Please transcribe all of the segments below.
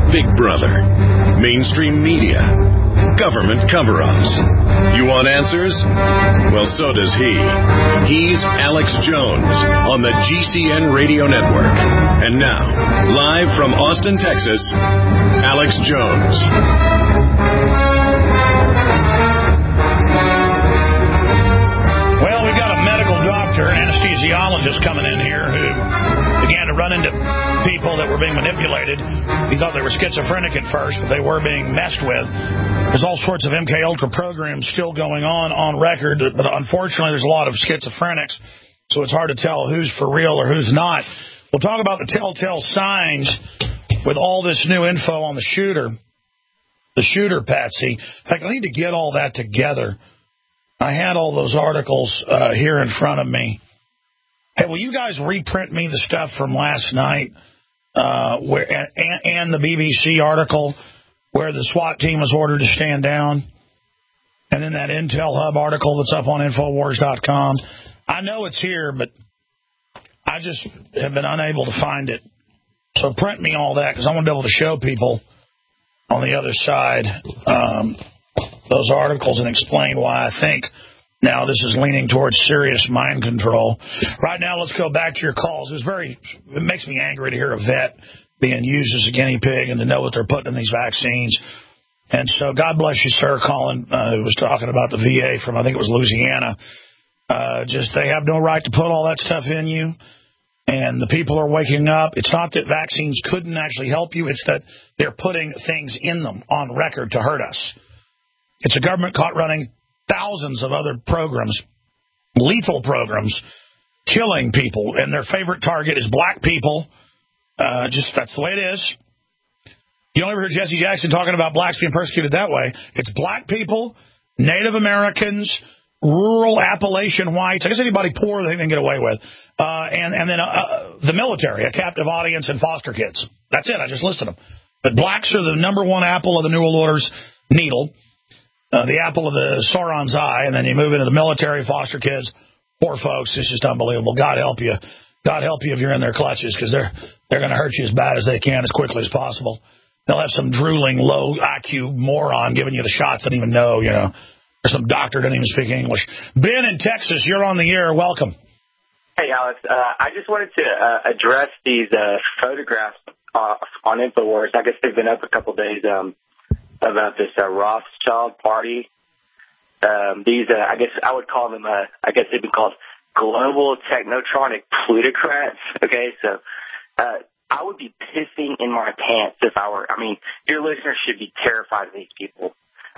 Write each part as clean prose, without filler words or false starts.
Big Brother, mainstream media, government cover-ups. You want answers? Well, so does he. He's Alex Jones on the GCN Radio Network. And now, live from Austin, Texas, Alex Jones. Well, we've got a medical doctor, an anesthesiologist coming in here who began to run into people that were being manipulated. He thought they were schizophrenic at first, but they were being messed with. There's all sorts of MK Ultra programs still going on record, but unfortunately there's a lot of schizophrenics, so it's hard to tell who's for real or who's not. We'll talk about the telltale signs with all this new info on the shooter, Patsy. In fact, I need to get all that together. I had all those articles here in front of me. Hey, will you guys reprint me the stuff from last night and the BBC article where the SWAT team was ordered to stand down? And then that Intel Hub article that's up on Infowars.com. I know it's here, but I just have been unable to find it. So print me all that because I want to be able to show people on the other side those articles and explain why I think now this is leaning towards serious mind control. Right now, let's go back to your calls. It makes me angry to hear a vet being used as a guinea pig and to know what they're putting in these vaccines. And so God bless you, sir, Colin, who was talking about the VA from, I think it was Louisiana. They have no right to put all that stuff in you. And the people are waking up. It's not that vaccines couldn't actually help you. It's that they're putting things in them on record to hurt us. It's a government caught running thousands of other programs, lethal programs, killing people. And their favorite target is black people. That's the way it is. You don't ever hear Jesse Jackson talking about blacks being persecuted that way. It's black people, Native Americans, rural Appalachian whites. I guess anybody poor they can get away with. And then the military, a captive audience, and foster kids. That's it. I just listed them. But blacks are the number one apple of the New World Order's needle, the apple of the Sauron's eye, and then you move into the military, foster kids, poor folks. It's just unbelievable. God help you. God help you if you're in their clutches because they're going to hurt you as bad as they can as quickly as possible. They'll have some drooling, low IQ moron giving you the shots that don't even know, or some doctor doesn't even speak English. Ben in Texas, you're on the air. Welcome. Hey, Alex. I just wanted to address these photographs on InfoWars. I guess they've been up a couple days about this Rothschild party. These, I guess I would call them, they've been called global technotronic plutocrats. Okay, so I would be pissing in my pants if your listeners should be terrified of these people.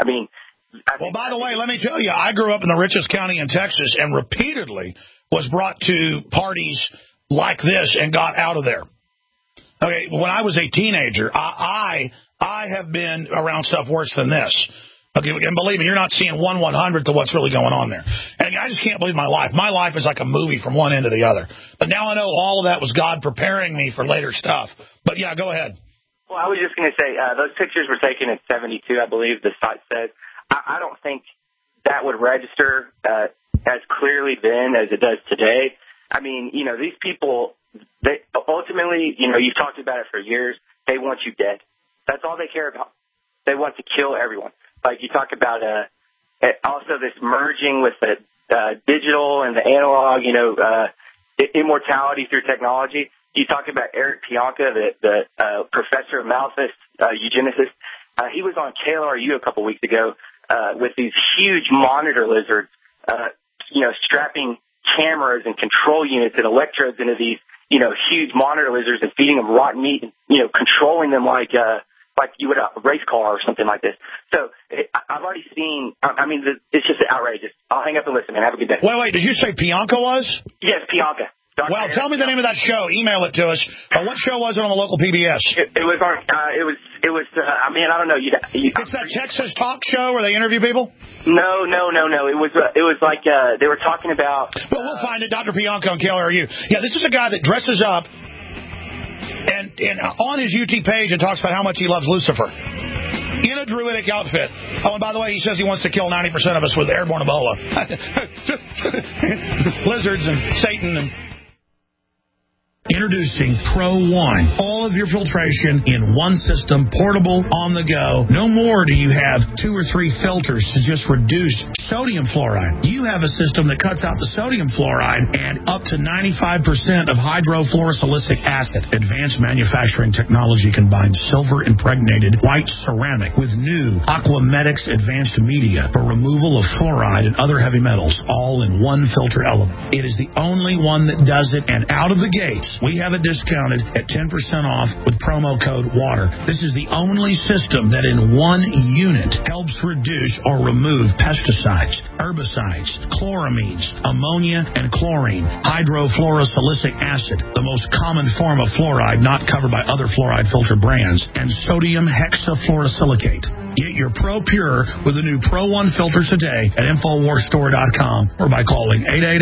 Well, by the way, let me tell you, I grew up in the richest county in Texas and repeatedly was brought to parties like this and got out of there. Okay, when I was a teenager, I have been around stuff worse than this. Okay, and believe me, you're not seeing 1/100th of what's really going on there. And I just can't believe my life. My life is like a movie from one end to the other. But now I know all of that was God preparing me for later stuff. But yeah, go ahead. Well, I was just going to say, those pictures were taken in 72, I believe the site said. I don't think that would register as clearly then as it does today. These people, they ultimately, you've talked about it for years, they want you dead. That's all they care about. They want to kill everyone. Like you talk about also this merging with the digital and the analog, immortality through technology. You talk about Eric Pianka, the professor of Malthus, eugenicist. He was on KLRU a couple weeks ago with these huge monitor lizards, strapping cameras and control units and electrodes into these, huge monitor lizards and feeding them rotten meat and, controlling them like you would a race car or something like this. So I've already seen, it's just outrageous. I'll hang up and listen, man. Have a good day. Wait, did you say Pianka was? Yes, Pianka. Well, tell me the name of that show. Email it to us. What show was it on the local PBS? It was on. I don't know. It's that Texas talk show where they interview people. No. It was like they were talking about. Well, we'll find it. Dr. Pianka on KLRU. Yeah, this is a guy that dresses up and on his UT page and talks about how much he loves Lucifer in a druidic outfit. Oh, and by the way, he says he wants to kill 90% of us with airborne Ebola, lizards and Satan and. Introducing Pro One. All of your filtration in one system, portable, on the go. No more do you have 2 or 3 filters to just reduce sodium fluoride. You have a system that cuts out the sodium fluoride and up to 95% of hydrofluorosilicic acid. Advanced manufacturing technology combines silver-impregnated white ceramic with new Aquamedics advanced media for removal of fluoride and other heavy metals, all in one filter element. It is the only one that does it, and out of the gates, we have it discounted at 10% off with promo code WATER. This is the only system that in one unit helps reduce or remove pesticides, herbicides, chloramines, ammonia, and chlorine, hydrofluorosilicic acid, the most common form of fluoride not covered by other fluoride filter brands, and sodium hexafluorosilicate. Get your Pro Pure with the new Pro One filters today at InfoWarsStore.com or by calling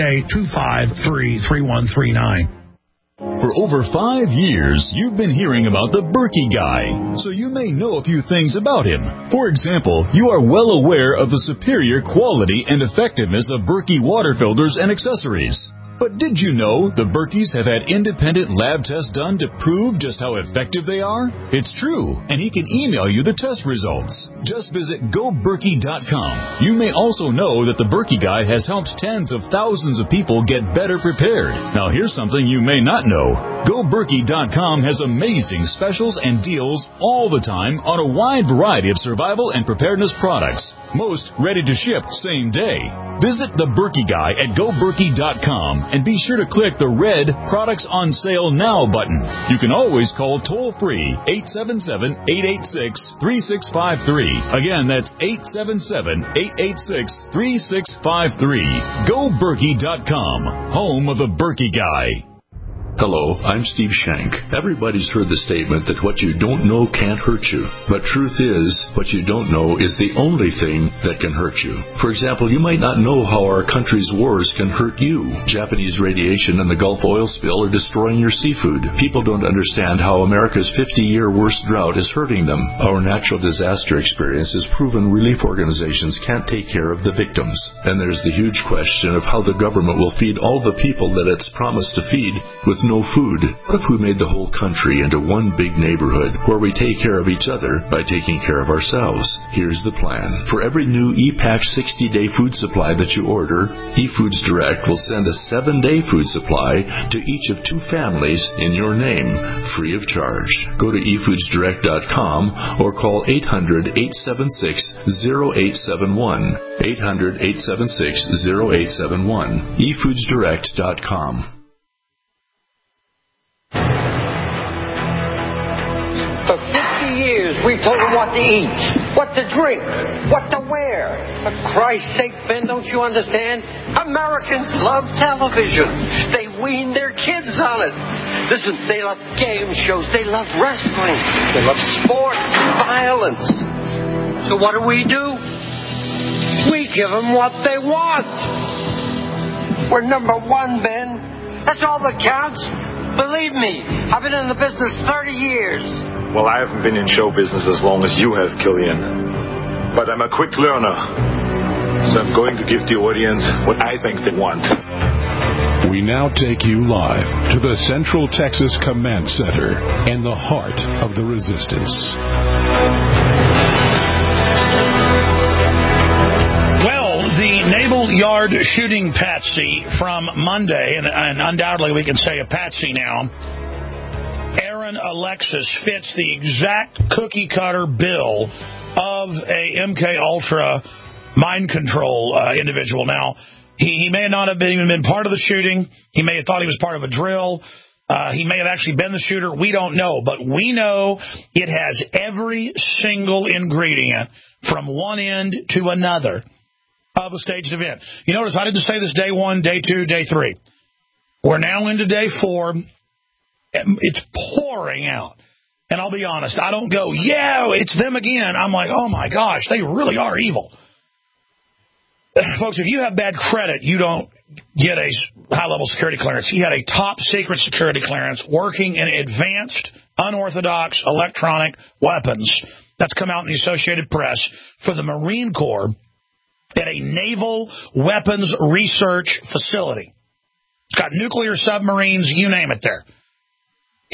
888-253-3139. For over 5 years, you've been hearing about the Berkey Guy, so you may know a few things about him. For example, you are well aware of the superior quality and effectiveness of Berkey water filters and accessories. But did you know the Berkeys have had independent lab tests done to prove just how effective they are? It's true, and he can email you the test results. Just visit GoBerkey.com. You may also know that the Berkey Guy has helped tens of thousands of people get better prepared. Now here's something you may not know. GoBerkey.com has amazing specials and deals all the time on a wide variety of survival and preparedness products. Most ready to ship same day. Visit the Berkey Guy at GoBerkey.com and be sure to click the red Products on Sale Now button. You can always call toll-free 877-886-3653. Again, that's 877-886-3653. GoBerkey.com, home of the Berkey Guy. Hello, I'm Steve Shank. Everybody's heard the statement that what you don't know can't hurt you. But truth is, what you don't know is the only thing that can hurt you. For example, you might not know how our country's wars can hurt you. Japanese radiation and the Gulf oil spill are destroying your seafood. People don't understand how America's 50-year worst drought is hurting them. Our natural disaster experience has proven relief organizations can't take care of the victims. And there's the huge question of how the government will feed all the people that it's promised to feed with no food. What if we made the whole country into one big neighborhood where we take care of each other by taking care of ourselves? Here's the plan. For every new ePack 60-day food supply that you order, eFoods Direct will send a 7-day food supply to each of 2 families in your name, free of charge. Go to eFoodsDirect.com or call 800-876-0871. 800-876-0871. eFoodsDirect.com. For 50 years, we've told them what to eat, what to drink, what to wear. For Christ's sake, Ben, don't you understand? Americans love television. They wean their kids on it. Listen, they love game shows. They love wrestling. They love sports, violence. So what do? We give them what they want. We're number 1, Ben. That's all that counts. Believe me, I've been in the business 30 years. Well, I haven't been in show business as long as you have, Killian. But I'm a quick learner. So I'm going to give the audience what I think they want. We now take you live to the Central Texas Command Center in the heart of the resistance. Well, the Naval Yard shooting patsy from Monday, and undoubtedly we can say a patsy now, Aaron Alexis fits the exact cookie-cutter bill of a MKUltra mind control individual. Now, he may not have even been part of the shooting. He may have thought he was part of a drill. He may have actually been the shooter. We don't know. But we know it has every single ingredient from one end to another of a staged event. You notice I didn't say this day 1, day 2, day 3. We're now into day 4. It's pouring out. And I'll be honest, I don't go, yeah, it's them again. I'm like, oh, my gosh, they really are evil. Folks, if you have bad credit, you don't get a high-level security clearance. He had a top-secret security clearance working in advanced, unorthodox electronic weapons. That's come out in the Associated Press for the Marine Corps at a naval weapons research facility. It's got nuclear submarines, you name it there.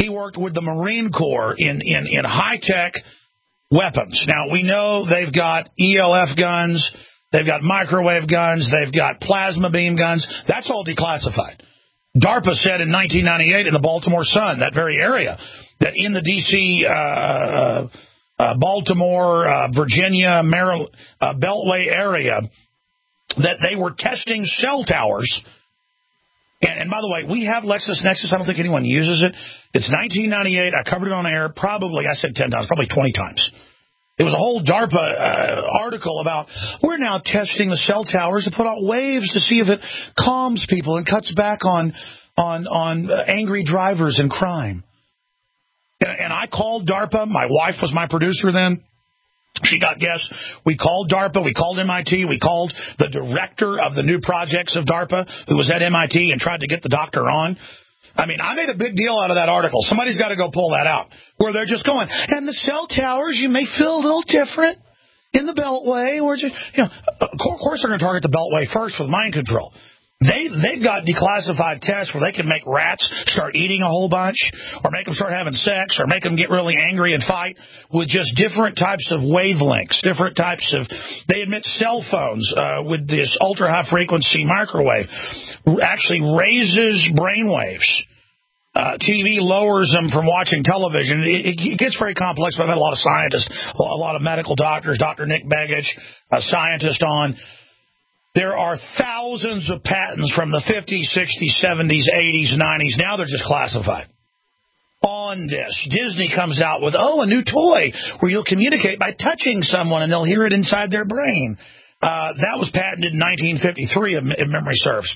He worked with the Marine Corps in high-tech weapons. Now, we know they've got ELF guns, they've got microwave guns, they've got plasma beam guns. That's all declassified. DARPA said in 1998 in the Baltimore Sun, that very area, that in the D.C., Baltimore, Virginia, Maryland, Beltway area, that they were testing cell towers. And by the way, we have LexisNexis. I don't think anyone uses it. It's 1998. I covered it on air probably, I said 10 times, probably 20 times. It was a whole DARPA article about, we're now testing the cell towers to put out waves to see if it calms people and cuts back on angry drivers and crime. And I called DARPA. My wife was my producer then. She got guests. We called DARPA. We called MIT. We called the director of the new projects of DARPA, who was at MIT, and tried to get the doctor on. I mean, I made a big deal out of that article. Somebody's got to go pull that out, where they're just going, and the cell towers, you may feel a little different in the Beltway. Or just, of course they're going to target the Beltway first with mind control. They've got declassified tests where they can make rats start eating a whole bunch, or make them start having sex, or make them get really angry and fight with just different types of wavelengths, different types of... They admit cell phones with this ultra-high-frequency microwave actually raises brainwaves. TV lowers them from watching television. It gets very complex, but I've had a lot of scientists, a lot of medical doctors, Dr. Nick Begich, a scientist on... There are thousands of patents from the 50s, 60s, 70s, 80s, 90s. Now they're just classified. On this, Disney comes out with, a new toy where you'll communicate by touching someone and they'll hear it inside their brain. That was patented in 1953, if memory serves.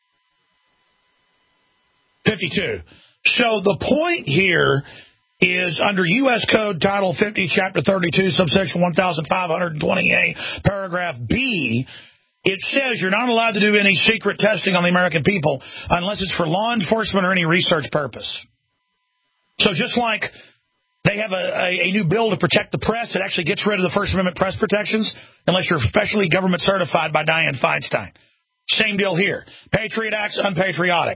52. So the point here is under U.S. Code Title 50, Chapter 32, subsection 1528, paragraph B, it says you're not allowed to do any secret testing on the American people unless it's for law enforcement or any research purpose. So just like they have a new bill to protect the press, it actually gets rid of the First Amendment press protections unless you're specially government certified by Dianne Feinstein. Same deal here. Patriot Act's unpatriotic.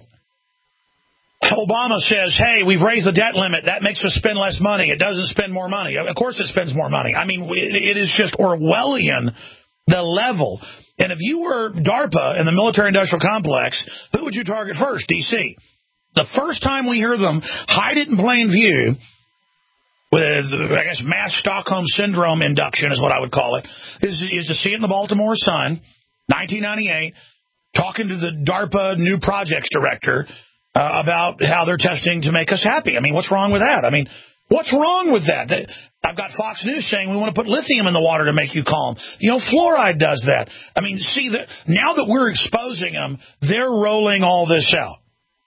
Obama says, hey, we've raised the debt limit. That makes us spend less money. It doesn't spend more money. Of course it spends more money. I mean, it is just Orwellian, the level. And if you were DARPA in the military-industrial complex, who would you target first? D.C. The first time we hear them hide it in plain view with, I guess, mass Stockholm Syndrome induction is what I would call it, is to see it in the Baltimore Sun, 1998, talking to the DARPA new projects director about how they're testing to make us happy. I mean, what's wrong with that? I mean, what's wrong with that? I've got Fox News saying we want to put lithium in the water to make you calm. Fluoride does that. I mean, see, now that we're exposing them, they're rolling all this out.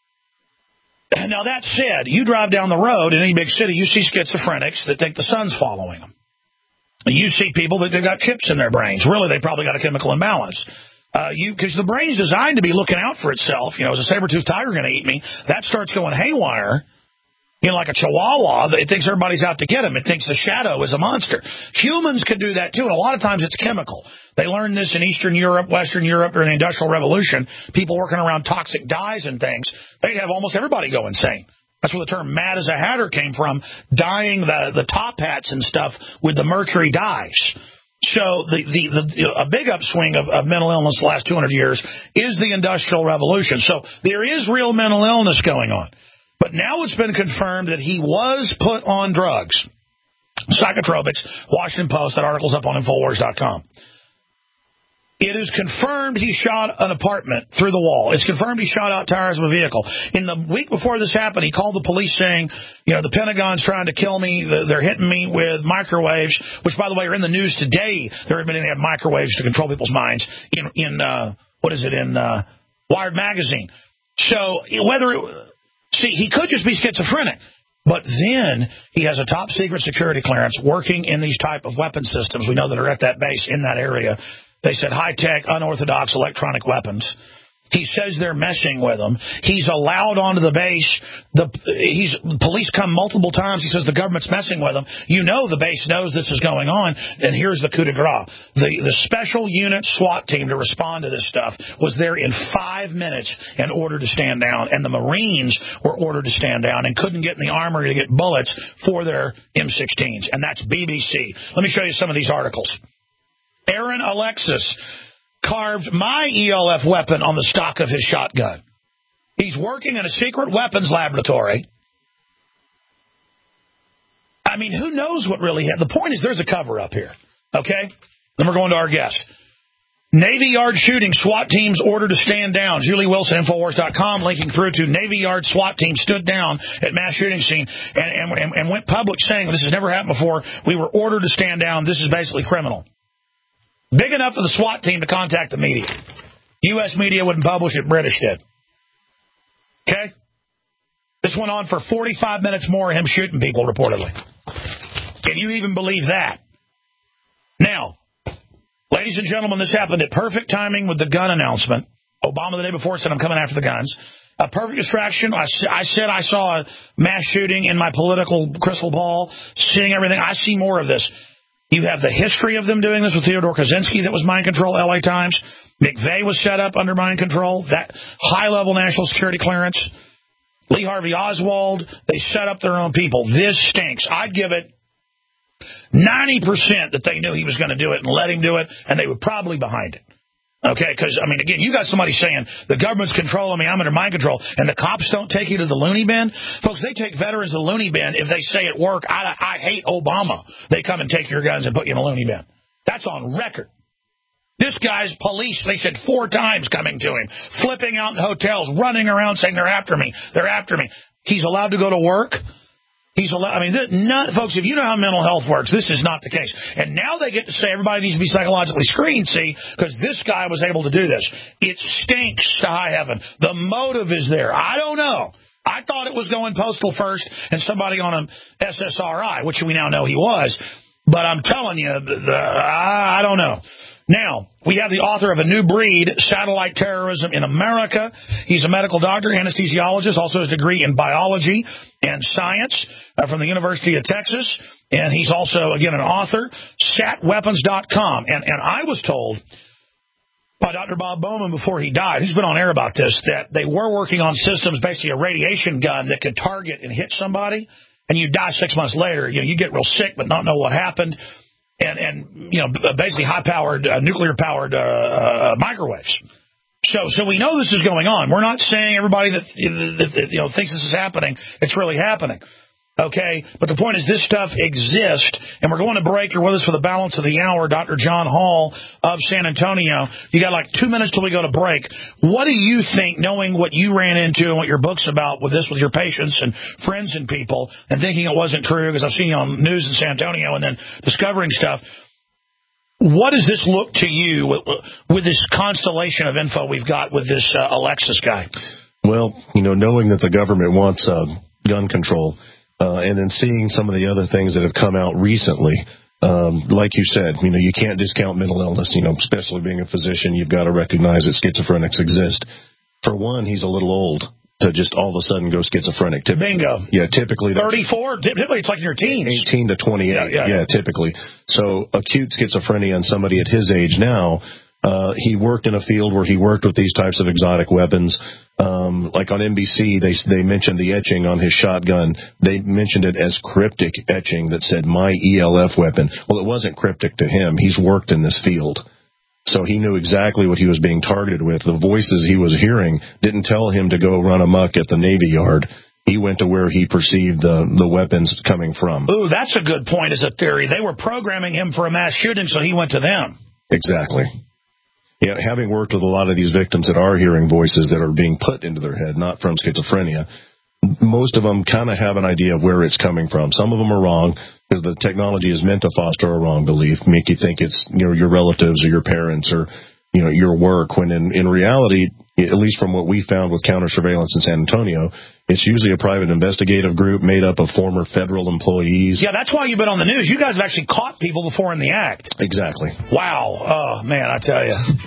Now, that said, you drive down the road in any big city, you see schizophrenics that think the sun's following them. You see people that they've got chips in their brains. Really, they probably got a chemical imbalance. Because the brain's designed to be looking out for itself. Is a saber-toothed tiger going to eat me? That starts going haywire. Like a chihuahua, it thinks everybody's out to get him. It thinks the shadow is a monster. Humans can do that, too, and a lot of times it's chemical. They learned this in Eastern Europe, Western Europe, during the Industrial Revolution. People working around toxic dyes and things. They'd have almost everybody go insane. That's where the term mad as a hatter came from, dyeing the top hats and stuff with the mercury dyes. So a big upswing of mental illness the last 200 years is the Industrial Revolution. So there is real mental illness going on. But now it's been confirmed that he was put on drugs. Psychotropics, Washington Post, that article's up on Infowars.com. It is confirmed he shot an apartment through the wall. It's confirmed he shot out tires of a vehicle. In the week before this happened, he called the police saying, the Pentagon's trying to kill me. They're hitting me with microwaves, which, by the way, are in the news today. They're admitting they have microwaves to control people's minds in Wired Magazine. So see, he could just be schizophrenic. But then he has a top-secret security clearance working in these type of weapon systems. We know that are at that base in that area. They said high-tech, unorthodox electronic weapons. He says they're messing with him. He's allowed onto the base. Police come multiple times. He says the government's messing with him. You know the base knows this is going on. And here's the coup de grace. The special unit SWAT team to respond to this stuff was there in 5 minutes and ordered to stand down. And the Marines were ordered to stand down and couldn't get in the armory to get bullets for their M16s. And that's BBC. Let me show you some of these articles. Aaron Alexis carved my ELF weapon on the stock of his shotgun. He's working in a secret weapons laboratory. I mean, who knows what really happened? The point is there's a cover-up here, okay? Then we're going to our guest. Navy Yard shooting, SWAT teams ordered to stand down. Julie Wilson, Infowars.com, linking through to Navy Yard SWAT team stood down at mass shooting scene and went public saying, this has never happened before, we were ordered to stand down, this is basically criminal. Big enough for the SWAT team to contact the media. U.S. media wouldn't publish it, British did. Okay? This went on for 45 minutes more, him shooting people, reportedly. Can you even believe that? Now, ladies and gentlemen, this happened at perfect timing with the gun announcement. Obama the day before said, I'm coming after the guns. A perfect distraction. I said I saw a mass shooting in my political crystal ball, seeing everything. I see more of this. You have the history of them doing this with Theodore Kaczynski that was mind control, LA Times. McVeigh was set up under mind control, that high-level national security clearance. Lee Harvey Oswald, they set up their own people. This stinks. I'd give it 90% that they knew he was going to do it and let him do it, and they were probably behind it. Okay, because, I mean, again, you got somebody saying, the government's controlling me, I'm under mind control, and the cops don't take you to the loony bin? Folks, they take veterans to the loony bin if they say at work, I hate Obama. They come and take your guns and put you in a loony bin. That's on record. This guy's police, they said 4 times coming to him, flipping out in hotels, running around saying, they're after me, they're after me. He's allowed to go to work? He's allowed. I mean, folks, if you know how mental health works, this is not the case. And now they get to say everybody needs to be psychologically screened, see, because this guy was able to do this. It stinks to high heaven. The motive is there. I don't know. I thought it was going postal first and somebody on an SSRI, which we now know he was. But I'm telling you, I don't know. Now, we have the author of A New Breed, Satellite Terrorism in America. He's a medical doctor, anesthesiologist, also has a degree in biology and science from the University of Texas. And he's also, again, an author, satweapons.com. And I was told by Dr. Bob Bowman before he died, he's been on air about this, that they were working on systems, basically a radiation gun that could target and hit somebody, and you die 6 months later. You get real sick but not know what happened. And basically high-powered, nuclear-powered microwaves. So we know this is going on. We're not saying everybody that thinks this is happening, it's really happening. Okay? But the point is this stuff exists, and we're going to break. You're with us for the balance of the hour. Dr. John Hall of San Antonio. You got like 2 minutes till we go to break. What do you think, knowing what you ran into and what your book's about with this, with your patients and friends and people, and thinking it wasn't true because I've seen you on news in San Antonio and then discovering stuff, what does this look to you with this constellation of info we've got with this Alexis guy? Well, knowing that the government wants gun control, and then seeing some of the other things that have come out recently, like you said, you can't discount mental illness, especially being a physician, you've got to recognize that schizophrenics exist. For one, he's a little old to just all of a sudden go schizophrenic. Bingo. Yeah, typically. 34? Typically it's like in your teens. 18 to 28, yeah, typically. So acute schizophrenia in somebody at his age now, he worked in a field where he worked with these types of exotic weapons. Like on NBC, they mentioned the etching on his shotgun. They mentioned it as cryptic etching that said, my ELF weapon. Well, it wasn't cryptic to him. He's worked in this field. So he knew exactly what he was being targeted with. The voices he was hearing didn't tell him to go run amok at the Navy Yard. He went to where he perceived the weapons coming from. Ooh, that's a good point as a theory. They were programming him for a mass shooting, so he went to them. Exactly. Yeah, having worked with a lot of these victims that are hearing voices that are being put into their head, not from schizophrenia, most of them kind of have an idea of where it's coming from. Some of them are wrong because the technology is meant to foster a wrong belief, make you think it's your relatives or your parents or your work, when in reality, at least from what we found with counter surveillance in San Antonio, it's usually a private investigative group made up of former federal employees. Yeah, that's why you've been on the news. You guys have actually caught people before in the act. Exactly. Wow. Oh, man, I tell you.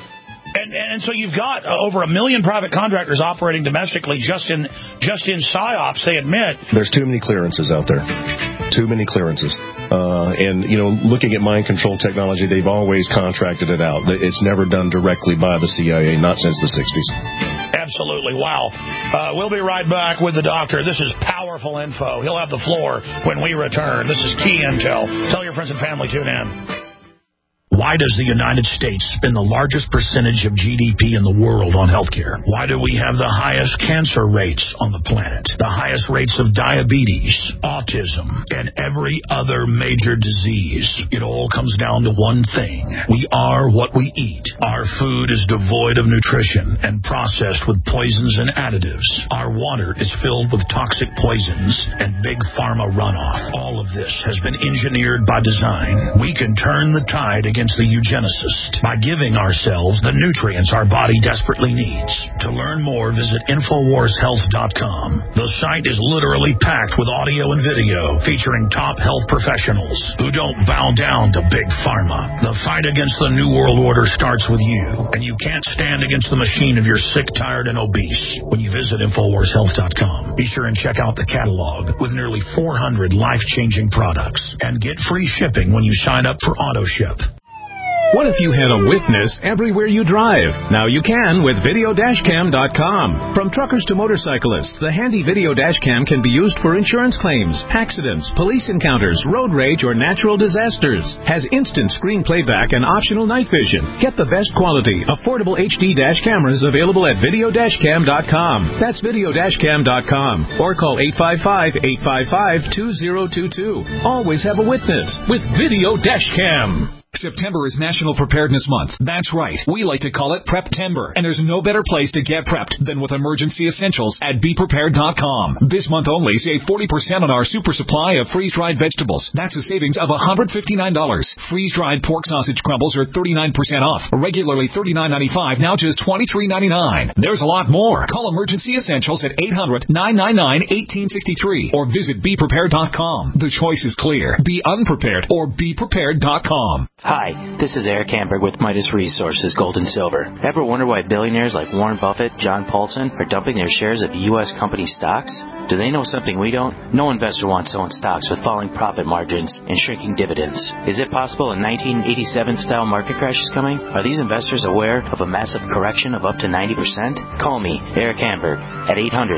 And so you've got over 1 million private contractors operating domestically just in PSYOPs, they admit. There's too many clearances out there. Too many clearances. And, looking at mind control technology, they've always contracted it out. It's never done directly by the CIA, not since the 60s. Absolutely. Wow. We'll be right back with the doctor. This is powerful info. He'll have the floor when we return. This is Key Intel. Tell your friends and family, tune in. Why does the United States spend the largest percentage of GDP in the world on healthcare? Why do we have the highest cancer rates on the planet, the highest rates of diabetes, autism, and every other major disease? It all comes down to one thing. We are what we eat. Our food is devoid of nutrition and processed with poisons and additives. Our water is filled with toxic poisons and big pharma runoff. All of this has been engineered by design. We can turn the tide against the eugenicist by giving ourselves the nutrients our body desperately needs. To learn more, visit InfoWarsHealth.com. The site is literally packed with audio and video featuring top health professionals who don't bow down to big pharma. The fight against the New World Order starts with you, and you can't stand against the machine if you're sick, tired, and obese. When you visit InfoWarsHealth.com, be sure and check out the catalog with nearly 400 life-changing products and get free shipping when you sign up for AutoShip. What if you had a witness everywhere you drive? Now you can with Video-Cam.com. From truckers to motorcyclists, the handy Video Dashcam can be used for insurance claims, accidents, police encounters, road rage, or natural disasters. Has instant screen playback and optional night vision. Get the best quality, affordable HD dash cameras available at Video-Cam.com. That's Video-Cam.com. Or call 855-855-2022. Always have a witness with Video Dashcam. September is National Preparedness Month. That's right. We like to call it Prep-Timber. And there's no better place to get prepped than with emergency essentials at BePrepared.com. This month only, save 40% on our super supply of freeze-dried vegetables. That's a savings of $159. Freeze-dried pork sausage crumbles are 39% off. Regularly $39.95, now just $23.99. There's a lot more. Call Emergency Essentials at 800-999-1863 or visit BePrepared.com. The choice is clear. Be unprepared or BePrepared.com. Hi, this is Eric Hamburg with Midas Resources Gold and Silver. Ever wonder why billionaires like Warren Buffett, John Paulson are dumping their shares of U.S. company stocks? Do they know something we don't? No investor wants to own stocks with falling profit margins and shrinking dividends. Is it possible a 1987-style market crash is coming? Are these investors aware of a massive correction of up to 90%? Call me, Eric Hamburg, at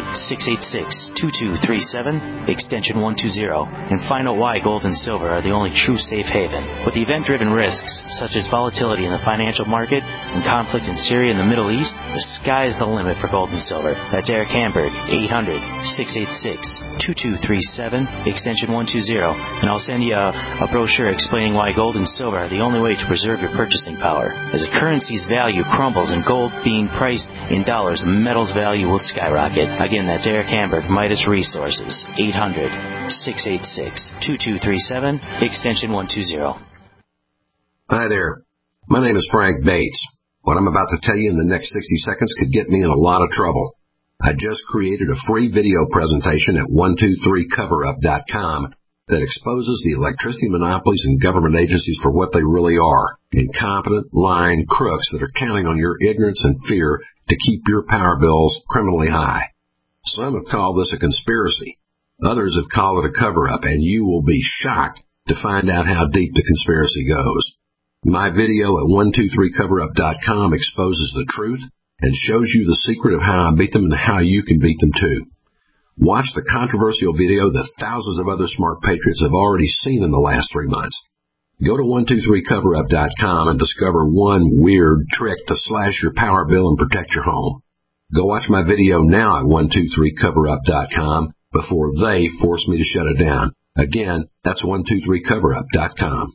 800-686-2237, extension 120, and find out why gold and silver are the only true safe haven. With the event-driven risks, such as volatility in the financial market and conflict in Syria and the Middle East, the sky is the limit for gold and silver. That's Eric Hamburg, 800-686-2237, extension 120, and I'll send you a brochure explaining why gold and silver are the only way to preserve your purchasing power. As a currency's value crumbles and gold being priced in dollars, metal's value will skyrocket. Again, that's Eric Hamburg, Midas Resources, 800-686-2237, extension 120. Hi there. My name is Frank Bates. What I'm about to tell you in the next 60 seconds could get me in a lot of trouble. I just created a free video presentation at 123coverup.com that exposes the electricity monopolies and government agencies for what they really are, incompetent, lying crooks that are counting on your ignorance and fear to keep your power bills criminally high. Some have called this a conspiracy. Others have called it a cover-up, and you will be shocked to find out how deep the conspiracy goes. My video at 123coverup.com exposes the truth and shows you the secret of how I beat them and how you can beat them too. Watch the controversial video that thousands of other smart patriots have already seen in the last 3 months. Go to 123coverup.com and discover one weird trick to slash your power bill and protect your home. Go watch my video now at 123coverup.com before they force me to shut it down. Again, that's 123coverup.com.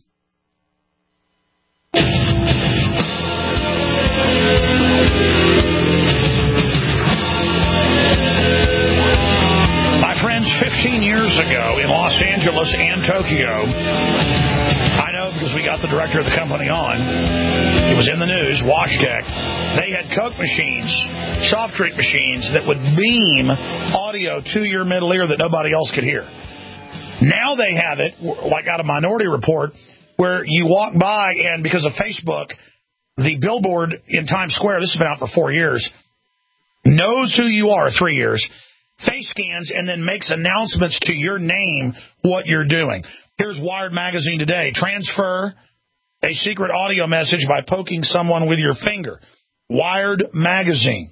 My friends, 15 years ago in Los Angeles and Tokyo, I know because we got the director of the company on, it was in the news, WashTech, they had Coke machines, soft drink machines that would beam audio to your middle ear that nobody else could hear. Now they have it, like out of Minority Report, where you walk by and because of Facebook, the billboard in Times Square, this has been out for 4 years, knows who you are, 3 years, face scans, and then makes announcements to your name what you're doing. Here's Wired Magazine today. Transfer a secret audio message by poking someone with your finger. Wired Magazine.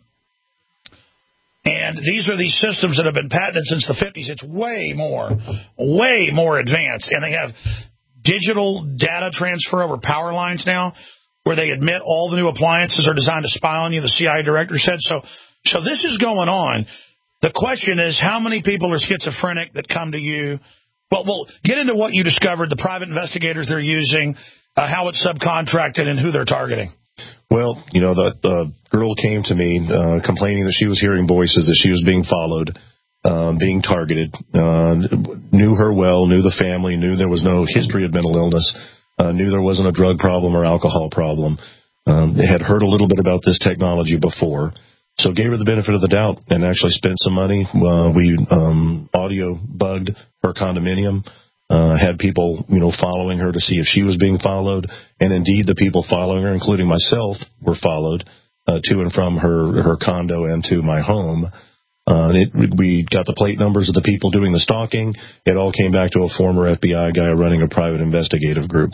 And these are these systems that have been patented since the 50s. It's way more advanced. And they have digital data transfer over power lines now, where they admit all the new appliances are designed to spy on you, the CIA director said. So this is going on. The question is, how many people are schizophrenic that come to you? Well, get into what you discovered, the private investigators they're using, how it's subcontracted, and who they're targeting. Well, the girl came to me complaining that she was hearing voices, that she was being followed, being targeted, knew her well, knew the family, knew there was no history of mental illness, knew there wasn't a drug problem or alcohol problem, had heard a little bit about this technology before, so gave her the benefit of the doubt and actually spent some money. We audio bugged her condominium. Had people, following her to see if she was being followed. And indeed, the people following her, including myself, were followed to and from her condo and to my home. We got the plate numbers of the people doing the stalking. It all came back to a former FBI guy running a private investigative group.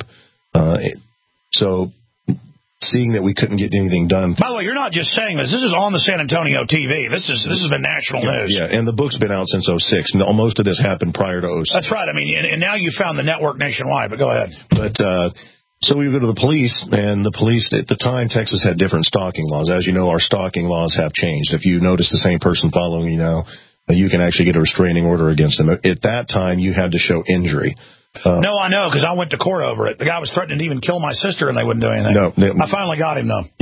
So seeing that we couldn't get anything done. By the way, you're not just saying this. This is on the San Antonio TV. This has been national news. Yeah, and the book's been out since 2006. Most of this happened prior to 2006. That's right. I mean, and now you found the network nationwide, but go ahead. But so we go to the police, and the police, at the time, Texas had different stalking laws. As you know, our stalking laws have changed. If you notice the same person following you now, you can actually get a restraining order against them. At that time, you had to show injury. No, I know, because I went to court over it. The guy was threatening to even kill my sister, and they wouldn't do anything. No, I finally got him, though.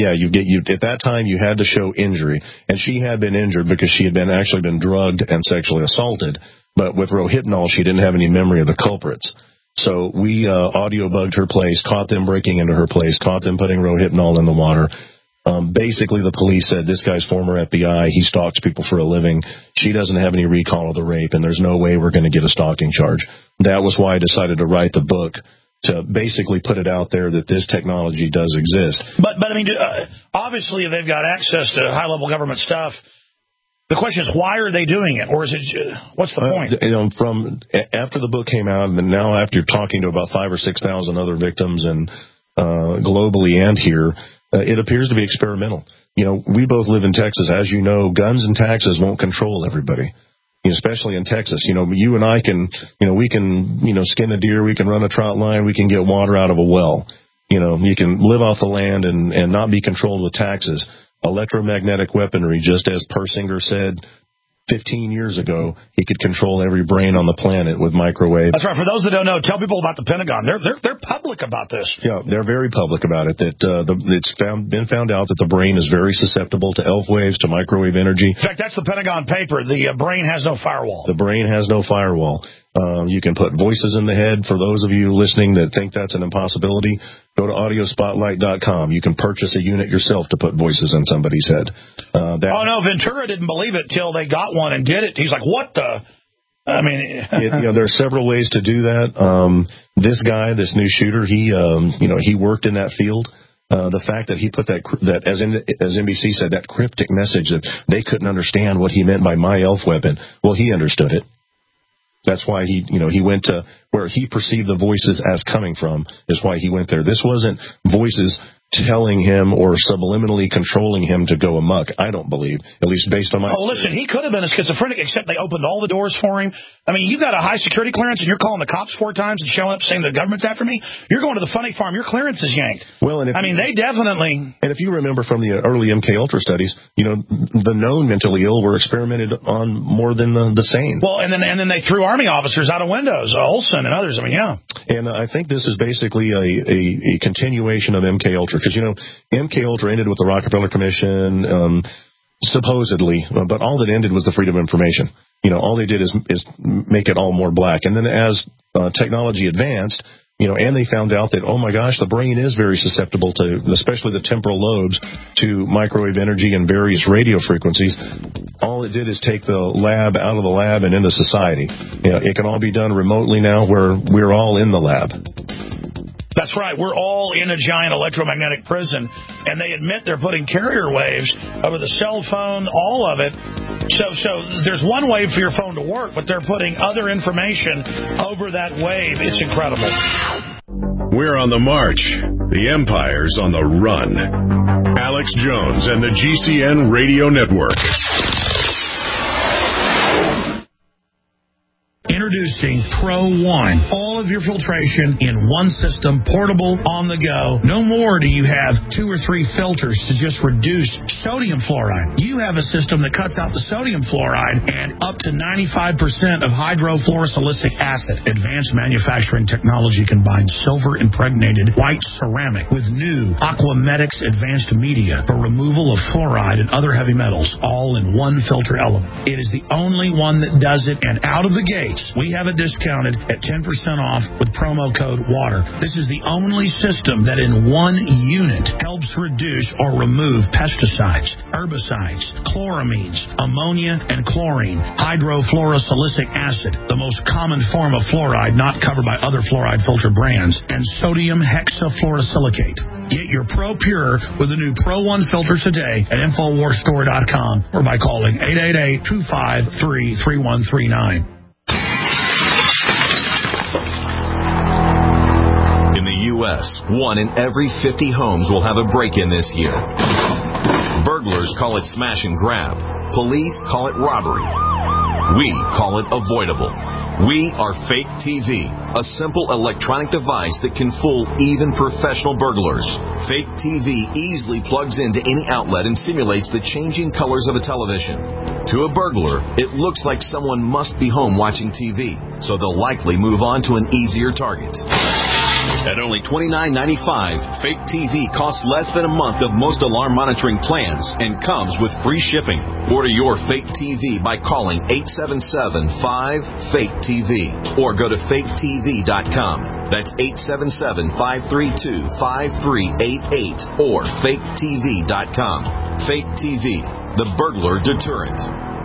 At that time, you had to show injury, and she had been injured because she had actually been drugged and sexually assaulted. But with Rohypnol, she didn't have any memory of the culprits. So we audio bugged her place, caught them breaking into her place, caught them putting Rohypnol in the water. Basically, the police said, this guy's former FBI. He stalks people for a living. She doesn't have any recall of the rape, and there's no way we're going to get a stalking charge. That was why I decided to write the book, to basically put it out there that this technology does exist. But I mean, obviously, if they've got access to high-level government stuff, the question is, why are they doing it? Or is it, what's the point? From after the book came out, and then now after talking to about 5,000 or 6,000 other victims, and globally and here, it appears to be experimental. We both live in Texas. As you know, guns and taxes won't control everybody, especially in Texas. You and I can, we can, skin a deer, we can run a trout line, we can get water out of a well. You can live off the land and not be controlled with taxes. Electromagnetic weaponry, just as Persinger said 15 years ago, he could control every brain on the planet with microwave. That's right. For those that don't know, tell people about the Pentagon. They're public about this. Yeah, they're very public about it. That it's been found out that the brain is very susceptible to ELF waves, to microwave energy. In fact, that's the Pentagon paper. The brain has no firewall. The brain has no firewall. You can put voices in the head. For those of you listening that think that's an impossibility, go to audiospotlight.com. You can purchase a unit yourself to put voices in somebody's head. No, Ventura didn't believe it till they got one and did it. He's like, what the? I mean, there are several ways to do that. This guy, this new shooter, he worked in that field. The fact that he put that as NBC said, that cryptic message that they couldn't understand what he meant by my ELF weapon. Well, he understood it. That's why he went to where he perceived the voices as coming from, is why he went there. This wasn't voices telling him or subliminally controlling him to go amok, I don't believe, at least based on my experience. Listen, he could have been a schizophrenic, except they opened all the doors for him. I mean, you got a high security clearance and you're calling the cops 4 times and showing up saying the government's after me. You're going to the funny farm. Your clearance is yanked. Well, and they definitely. And if you remember from the early MK Ultra studies, the known mentally ill were experimented on more than the sane. Well, and then they threw Army officers out of windows, Olson and others. I mean, yeah. And I think this is basically a continuation of MK Ultra, because MK Ultra ended with the Rockefeller Commission, supposedly, but all that ended was the freedom of information. All they did is make it all more black. And then as technology advanced, and they found out that, oh my gosh, the brain is very susceptible to, especially the temporal lobes, to microwave energy and various radio frequencies. All it did is take the lab out of the lab and into society. It can all be done remotely now, where we're all in the lab. That's right. We're all in a giant electromagnetic prison, and they admit they're putting carrier waves over the cell phone, all of it. So there's one way for your phone to work, but they're putting other information over that wave. It's incredible. We're on the march. The empire's on the run. Alex Jones and the GCN Radio Network. Introducing Pro One. All of your filtration in one system, portable, on the go. No more do you have 2 or 3 filters to just reduce sodium fluoride. You have a system that cuts out the sodium fluoride and up to 95% of hydrofluorosilicic acid. Advanced manufacturing technology combines silver-impregnated white ceramic with new Aquamedics advanced media for removal of fluoride and other heavy metals, all in one filter element. It is the only one that does it, and out of the gate, we have it discounted at 10% off with promo code WATER. This is the only system that in one unit helps reduce or remove pesticides, herbicides, chloramines, ammonia, and chlorine, hydrofluorosilicic acid, the most common form of fluoride not covered by other fluoride filter brands, and sodium hexafluorosilicate. Get your Pro Pure with the new Pro One filter today at InfoWarsStore.com or by calling 888-253-3139. In the U.S., 1 in every 50 homes will have a break-in this year. Burglars call it smash and grab. Police call it robbery. We call it avoidable. We are Fake TV, a simple electronic device that can fool even professional burglars. Fake TV easily plugs into any outlet and simulates the changing colors of a television. To a burglar, it looks like someone must be home watching TV, so they'll likely move on to an easier target. At only $29.95, Fake TV costs less than a month of most alarm monitoring plans and comes with free shipping. Order your Fake TV by calling 877-5-FAKE-TV or go to faketv.com. That's 877-532-5388 or faketv.com. Fake TV, the burglar deterrent.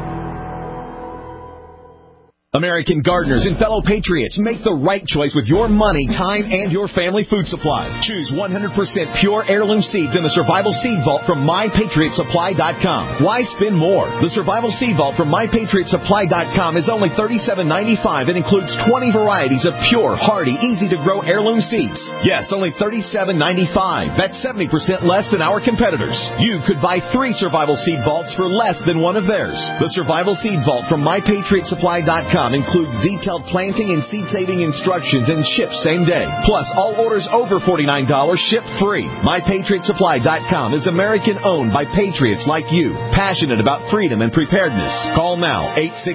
American gardeners and fellow patriots, make the right choice with your money, time, and your family food supply. Choose 100% pure heirloom seeds in the Survival Seed Vault from MyPatriotSupply.com. Why spend more? The Survival Seed Vault from MyPatriotSupply.com is only $37.95 and includes 20 varieties of pure, hardy, easy-to-grow heirloom seeds. Yes, only $37.95. That's 70% less than our competitors. You could buy 3 Survival Seed Vaults for less than one of theirs. The Survival Seed Vault from MyPatriotSupply.com includes detailed planting and seed-saving instructions and ships same day. Plus, all orders over $49 ship free. MyPatriotSupply.com is American-owned by patriots like you, passionate about freedom and preparedness. Call now,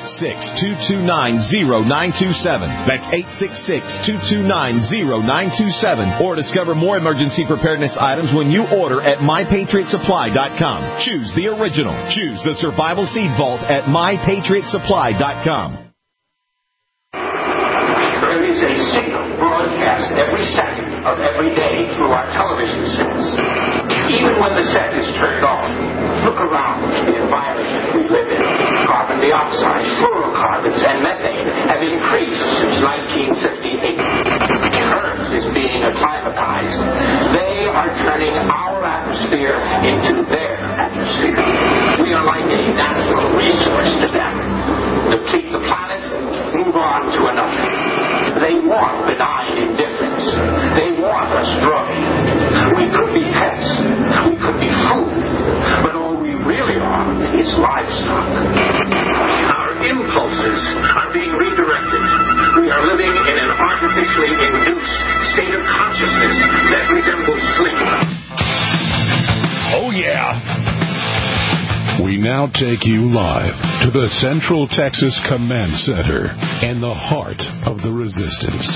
866-229-0927. That's 866-229-0927. Or discover more emergency preparedness items when you order at MyPatriotSupply.com. Choose the original. Choose the Survival Seed Vault at MyPatriotSupply.com. There is a signal broadcast every second of every day through our television sets. Even when the set is turned off, look around the environment we live in. Carbon dioxide, fluorocarbons, and methane have increased since 1958. Earth is being acclimatized. They are turning our atmosphere into their atmosphere. We are like a natural resource to them. Deplete the planet, move on to another. They want benign indifference. They want us growing. We could be pets. We could be food. But all we really are is livestock. Our impulses are being redirected. We are living in an artificially induced state of consciousness that resembles sleep. Oh, yeah. We now take you live to the Central Texas Command Center and the heart of the resistance.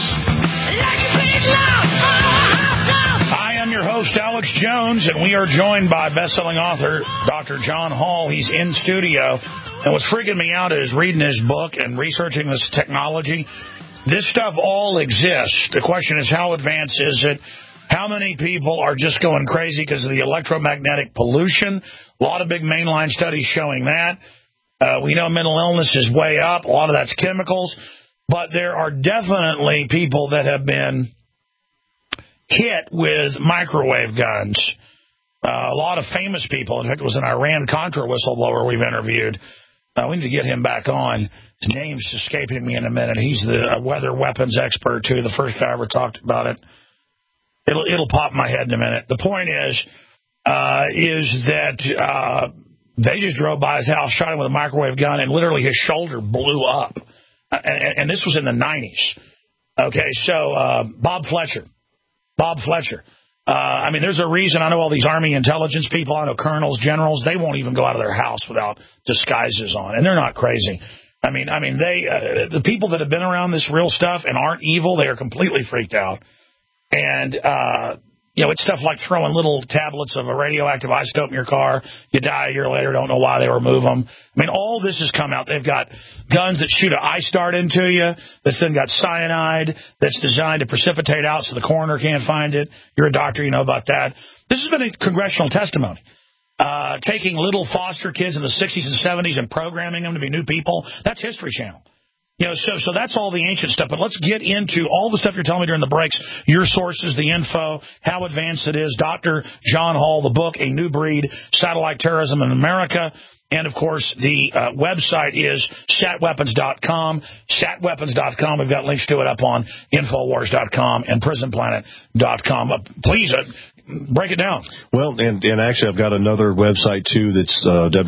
I am your host, Alex Jones, and we are joined by best-selling author Dr. John Hall. He's in studio. And what's freaking me out is reading his book and researching this technology. This stuff all exists. The question is, how advanced is it? How many people are just going crazy because of the electromagnetic pollution? A lot of big mainline studies showing that. We know mental illness is way up. A lot of that's chemicals. But there are definitely people that have been hit with microwave guns. A lot of famous people. In fact, it was an Iran-Contra whistleblower we've interviewed. We need to get him back on. His name's escaping me in a minute. He's the weather weapons expert, too, the first guy I ever talked about it. It'll pop in my head in a minute. The point is that they just drove by his house, shot him with a microwave gun, and literally his shoulder blew up. And this was in the 90s. Okay, so Bob Fletcher. I mean, there's a reason. I know all these Army intelligence people. I know colonels, generals. They won't even go out of their house without disguises on, and they're not crazy. I mean, they the people that have been around this real stuff and aren't evil, they are completely freaked out. And it's stuff like throwing little tablets of a radioactive isotope in your car. You die a year later, don't know why they remove them. I mean, all this has come out. They've got guns that shoot an ice dart into you, that's then got cyanide, that's designed to precipitate out so the coroner can't find it. You're a doctor, you know about that. This has been a congressional testimony. Taking little foster kids in the 60s and 70s and programming them to be new people. That's History Channel. So that's all the ancient stuff. But let's get into all the stuff you're telling me during the breaks, your sources, the info, how advanced it is. Dr. John Hall, the book, A New Breed, Satellite Terrorism in America. And, of course, the website is satweapons.com. Satweapons.com. We've got links to it up on Infowars.com and PrisonPlanet.com. Please break it down. Well, and actually I've got another website, too, that's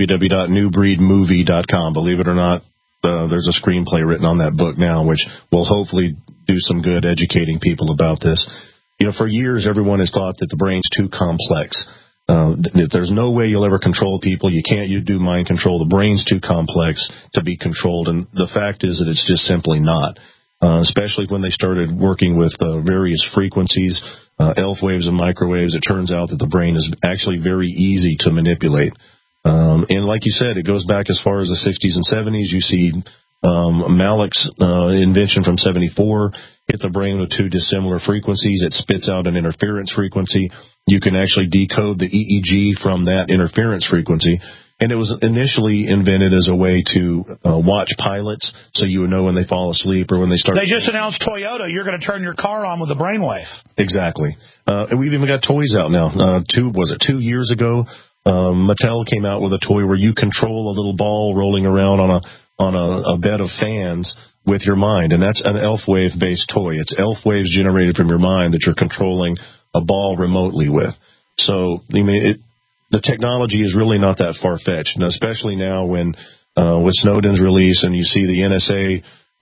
www.newbreedmovie.com. Believe it or not. There's a screenplay written on that book now, which will hopefully do some good educating people about this. For years, everyone has thought that the brain's too complex. That there's no way you'll ever control people. You do mind control. The brain's too complex to be controlled. And the fact is that it's just simply not, especially when they started working with various frequencies, ELF waves and microwaves. It turns out that the brain is actually very easy to manipulate. And like you said, it goes back as far as the 60s and 70s. You see Malik's invention from 74 hit the brain with two dissimilar frequencies. It spits out an interference frequency. You can actually decode the EEG from that interference frequency. And it was initially invented as a way to watch pilots so you would know when they fall asleep or when they start. They just announced Toyota, you're going to turn your car on with a brainwave. Exactly. And we've even got toys out now. 2 years ago? Mattel came out with a toy where you control a little ball rolling around on a bed of fans with your mind, and that's an ELF wave based toy. It's ELF waves generated from your mind that you're controlling a ball remotely with. So, the technology is really not that far fetched, and especially now when with Snowden's release and you see the NSA,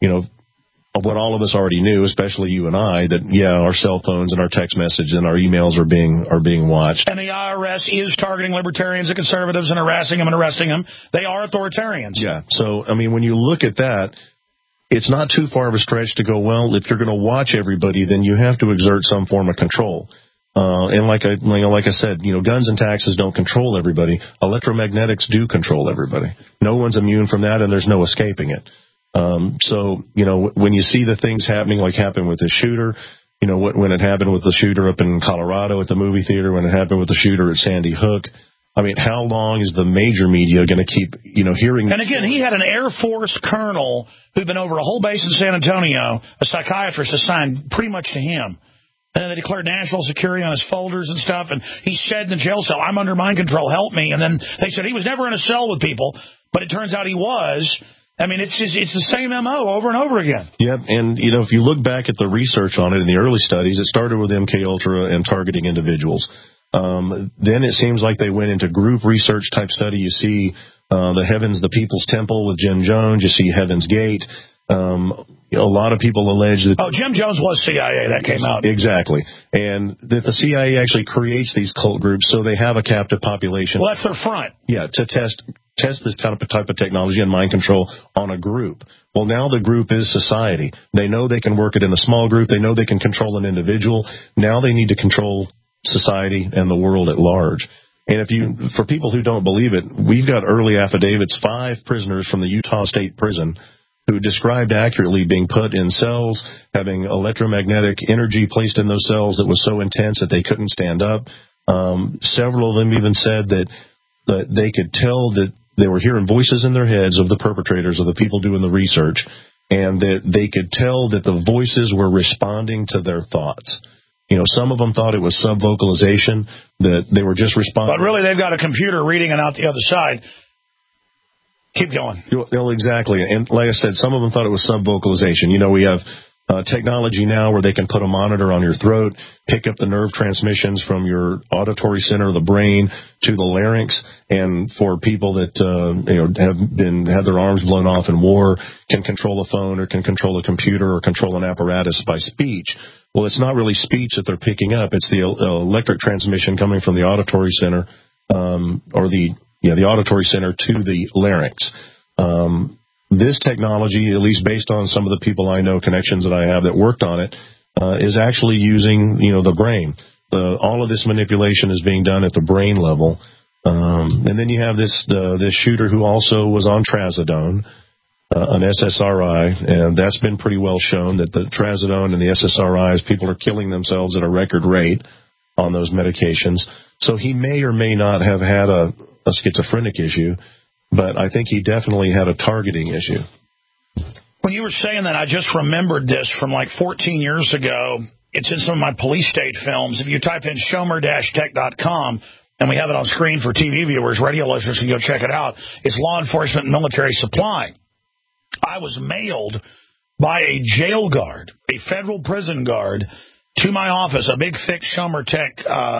what all of us already knew, especially you and I, that, our cell phones and our text messages and our emails are being watched. And the IRS is targeting libertarians and conservatives and harassing them and arresting them. They are authoritarians. Yeah. So, when you look at that, it's not too far of a stretch to go, well, if you're going to watch everybody, then you have to exert some form of control. And like I said, guns and taxes don't control everybody. Electromagnetics do control everybody. No one's immune from that, and there's no escaping it. So, when you see the things happening, like happened with the shooter, when it happened with the shooter up in Colorado at the movie theater, when it happened with the shooter at Sandy Hook, how long is the major media going to keep, hearing? And again, he had an Air Force colonel who'd been over a whole base in San Antonio, a psychiatrist assigned pretty much to him. And then they declared national security on his folders and stuff, and he said in the jail cell, I'm under mind control, help me. And then they said he was never in a cell with people, but it turns out he was. It's the same MO over and over again. Yep, and, if you look back at the research on it in the early studies, it started with MKUltra and targeting individuals. Then it seems like they went into group research type study. You see the People's Temple with Jim Jones. You see Heaven's Gate. A lot of people allege that... Oh, Jim Jones was CIA. That came out. Exactly. And that the CIA actually creates these cult groups so they have a captive population. Well, that's their front. Yeah, to test this type of technology and mind control on a group. Well, now the group is society. They know they can work it in a small group. They know they can control an individual. Now they need to control society and the world at large. And for people who don't believe it, we've got early affidavits, 5 prisoners from the Utah State Prison who described accurately being put in cells, having electromagnetic energy placed in those cells that was so intense that they couldn't stand up. Several of them even said that they could tell that they were hearing voices in their heads of the perpetrators, of the people doing the research, and that they could tell that the voices were responding to their thoughts. Some of them thought it was sub-vocalization, that they were just responding. But really, they've got a computer reading it out the other side. Keep going. Well, exactly. And like I said, some of them thought it was sub-vocalization. We have technology now where they can put a monitor on your throat, pick up the nerve transmissions from your auditory center of the brain to the larynx. And for people that had their arms blown off in war, can control a phone or can control a computer or control an apparatus by speech. Well, it's not really speech that they're picking up. It's the electric transmission coming from the auditory center, the auditory center to the larynx. This technology, at least based on some of the people I know, connections that I have that worked on it, is actually using, the brain. All of this manipulation is being done at the brain level. And then you have this shooter who also was on trazodone, an SSRI, and that's been pretty well shown that the trazodone and the SSRIs, people are killing themselves at a record rate on those medications. So he may or may not have had a schizophrenic issue, but I think he definitely had a targeting issue. When you were saying that, I just remembered this from like 14 years ago. It's in some of my police state films. If you type in Schomer-Tech.com, and we have it on screen for TV viewers, radio listeners can go check it out, it's Law Enforcement and Military Supply. I was mailed by a jail guard, a federal prison guard, to my office, a big, thick Schomer Tech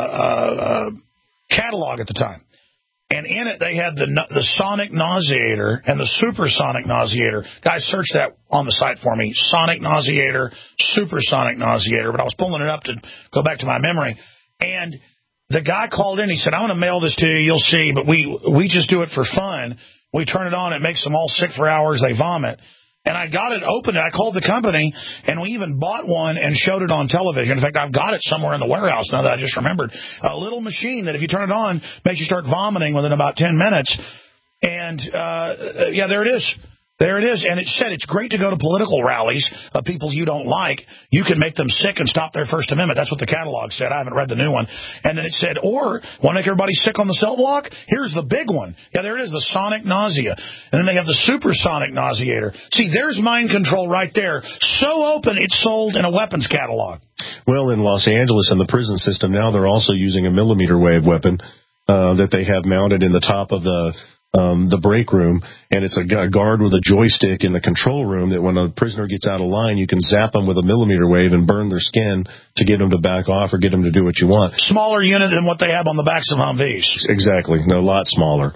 catalog at the time. And in it, they had the sonic nauseator and the supersonic nauseator. Guys, search that on the site for me. Sonic nauseator, supersonic nauseator. But I was pulling it up to go back to my memory. And the guy called in. He said, I'm going to mail this to you. You'll see. But we just do it for fun. We turn it on. It makes them all sick for hours. They vomit. And I got it open. I called the company, and we even bought one and showed it on television. In fact, I've got it somewhere in the warehouse now that I just remembered. A little machine that if you turn it on, makes you start vomiting within about 10 minutes. And, there it is. There it is. And it said it's great to go to political rallies of people you don't like. You can make them sick and stop their First Amendment. That's what the catalog said. I haven't read the new one. And then it said, or want to make everybody sick on the cell block? Here's the big one. Yeah, there it is, the sonic nausea. And then they have the supersonic nauseator. See, there's mind control right there. So open, it's sold in a weapons catalog. Well, in Los Angeles, in the prison system now, they're also using a millimeter wave weapon that they have mounted in the top of the break room, and it's a guard with a joystick in the control room that when a prisoner gets out of line, you can zap them with a millimeter wave and burn their skin to get them to back off or get them to do what you want. Smaller unit than what they have on the backs of Humvees. Exactly. No, a lot smaller.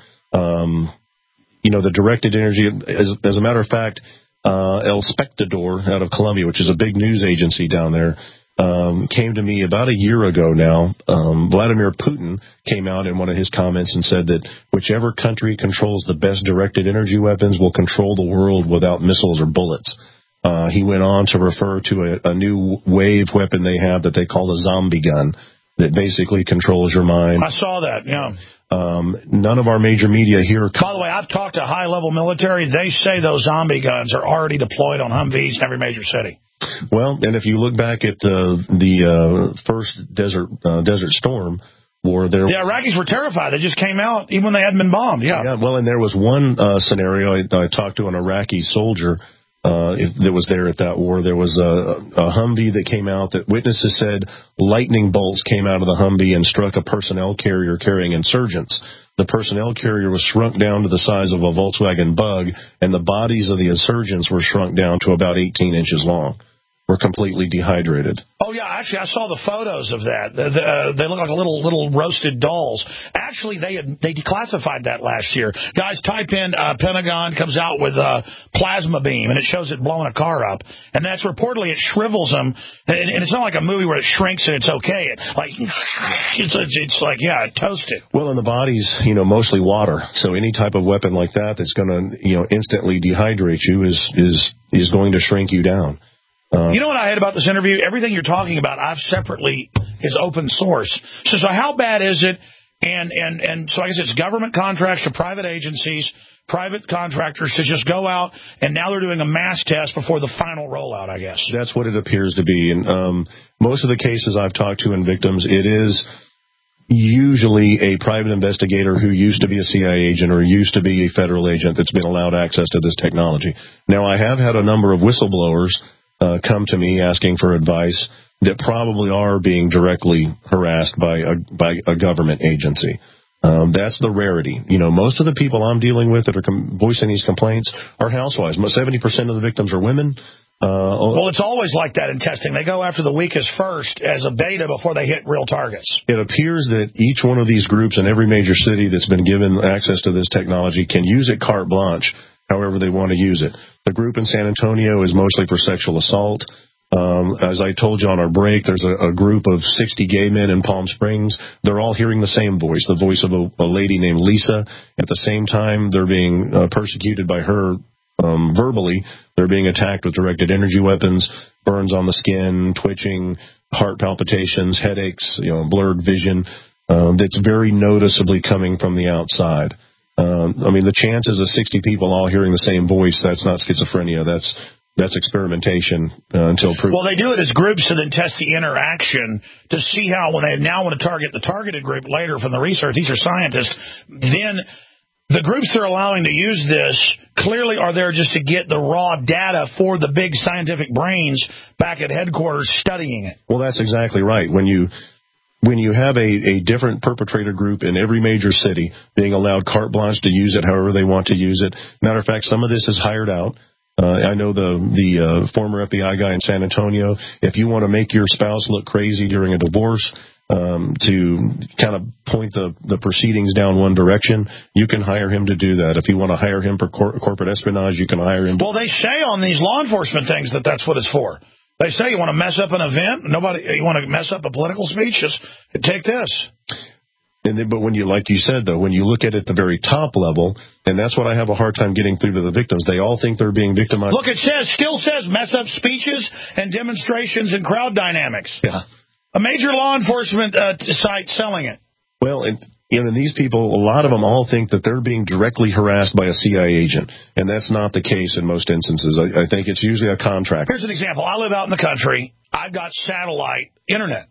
The directed energy, as a matter of fact, El Spectador out of Colombia, which is a big news agency down there, came to me about a year ago now. Vladimir Putin came out in one of his comments and said that whichever country controls the best directed energy weapons will control the world without missiles or bullets. He went on to refer to a new wave weapon they have that they call a zombie gun that basically controls your mind. I saw that, yeah. None of our major media here. By the way, I've talked to high-level military. They say those zombie guns are already deployed on Humvees in every major city. Well, and if you look back at the first Desert Storm war, the Iraqis were terrified. They just came out even when they hadn't been bombed. Yeah. Well, and there was one scenario. I talked to an Iraqi soldier that was there at that war. There was a Humvee that came out that witnesses said lightning bolts came out of the Humvee and struck a personnel carrier carrying insurgents. The personnel carrier was shrunk down to the size of a Volkswagen Bug, and the bodies of the insurgents were shrunk down to about 18 inches long. Were completely dehydrated. Oh, yeah. Actually, I saw the photos of that. They look like little roasted dolls. Actually, they declassified that last year. Guys, type in Pentagon comes out with a plasma beam, and it shows it blowing a car up. And that's reportedly it shrivels them. And it's not like a movie where it shrinks and it's okay. It's like, yeah, it toasts it. Well, and the body's, mostly water. So any type of weapon like that's going to, instantly dehydrate you is going to shrink you down. You know what I hate about this interview? Everything you're talking about, I've separately is open source. So how bad is it? And so I guess it's government contracts to private agencies, private contractors to just go out, and now they're doing a mass test before the final rollout, I guess. That's what it appears to be. And most of the cases I've talked to in victims, it is usually a private investigator who used to be a CIA agent or used to be a federal agent that's been allowed access to this technology. Now, I have had a number of whistleblowers come to me asking for advice that probably are being directly harassed by a government agency. That's the rarity. Most of the people I'm dealing with that are voicing these complaints are housewives. 70% of the victims are women. Well, it's always like that in testing. They go after the weakest first as a beta before they hit real targets. It appears that each one of these groups in every major city that's been given access to this technology can use it carte blanche however they want to use it. The group in San Antonio is mostly for sexual assault. As I told you on our break, there's a group of 60 gay men in Palm Springs. They're all hearing the same voice, the voice of a lady named Lisa. At the same time, they're being persecuted by her verbally. They're being attacked with directed energy weapons, burns on the skin, twitching, heart palpitations, headaches, blurred vision. That's very noticeably coming from the outside. The chances of 60 people all hearing the same voice, that's not schizophrenia. That's experimentation until proven. Well, they do it as groups to then test the interaction to see how, when they now want to target the targeted group later from the research, these are scientists, then the groups they're allowing to use this clearly are there just to get the raw data for the big scientific brains back at headquarters studying it. Well, that's exactly right. When you have a different perpetrator group in every major city being allowed carte blanche to use it however they want to use it, matter of fact, some of this is hired out. I know the former FBI guy in San Antonio, if you want to make your spouse look crazy during a divorce, to kind of point the proceedings down one direction, you can hire him to do that. If you want to hire him for corporate espionage, you can hire him. Well, they say on these law enforcement things that that's what it's for. They say you want to mess up an event, you want to mess up a political speech, just take this. But when like you said, though, when you look at it at the very top level, and that's what I have a hard time getting through to the victims, they all think they're being victimized. Look, it still says mess up speeches and demonstrations and crowd dynamics. Yeah. A major law enforcement site selling it. Well, and these people, a lot of them all think that they're being directly harassed by a CIA agent, and that's not the case in most instances. I think it's usually a contractor. Here's an example. I live out in the country. I've got satellite internet.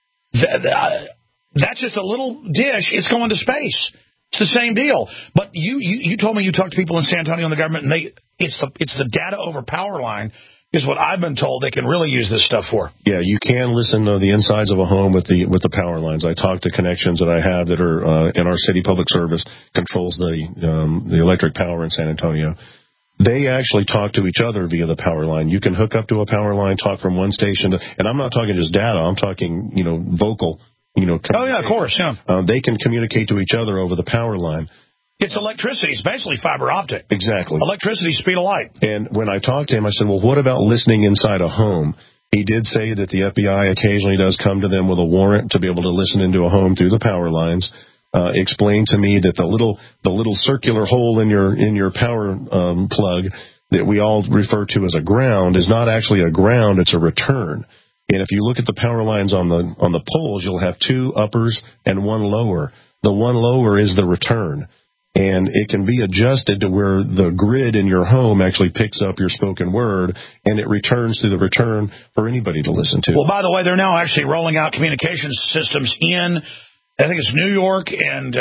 That's just a little dish. It's going to space. It's the same deal. But you told me you talked to people in San Antonio and the government, and it's the data over power line is what I've been told they can really use this stuff for. Yeah, you can listen to the insides of a home with the power lines. I talked to connections that I have that are in our city public service, controls the electric power in San Antonio. They actually talk to each other via the power line. You can hook up to a power line, talk from one station to, and I'm not talking just data. I'm talking, vocal. Oh, yeah, of course, yeah. They can communicate to each other over the power line. It's electricity. It's basically fiber optic. Exactly. Electricity, speed of light. And when I talked to him, I said, well, what about listening inside a home? He did say that the FBI occasionally does come to them with a warrant to be able to listen into a home through the power lines. Explained to me that the little circular hole in your power plug that we all refer to as a ground is not actually a ground, it's a return. And if you look at the power lines on the poles, you'll have two uppers and one lower. The one lower is the return. And it can be adjusted to where the grid in your home actually picks up your spoken word, and it returns to the return for anybody to listen to. Well, by the way, they're now actually rolling out communications systems in, I think it's New York and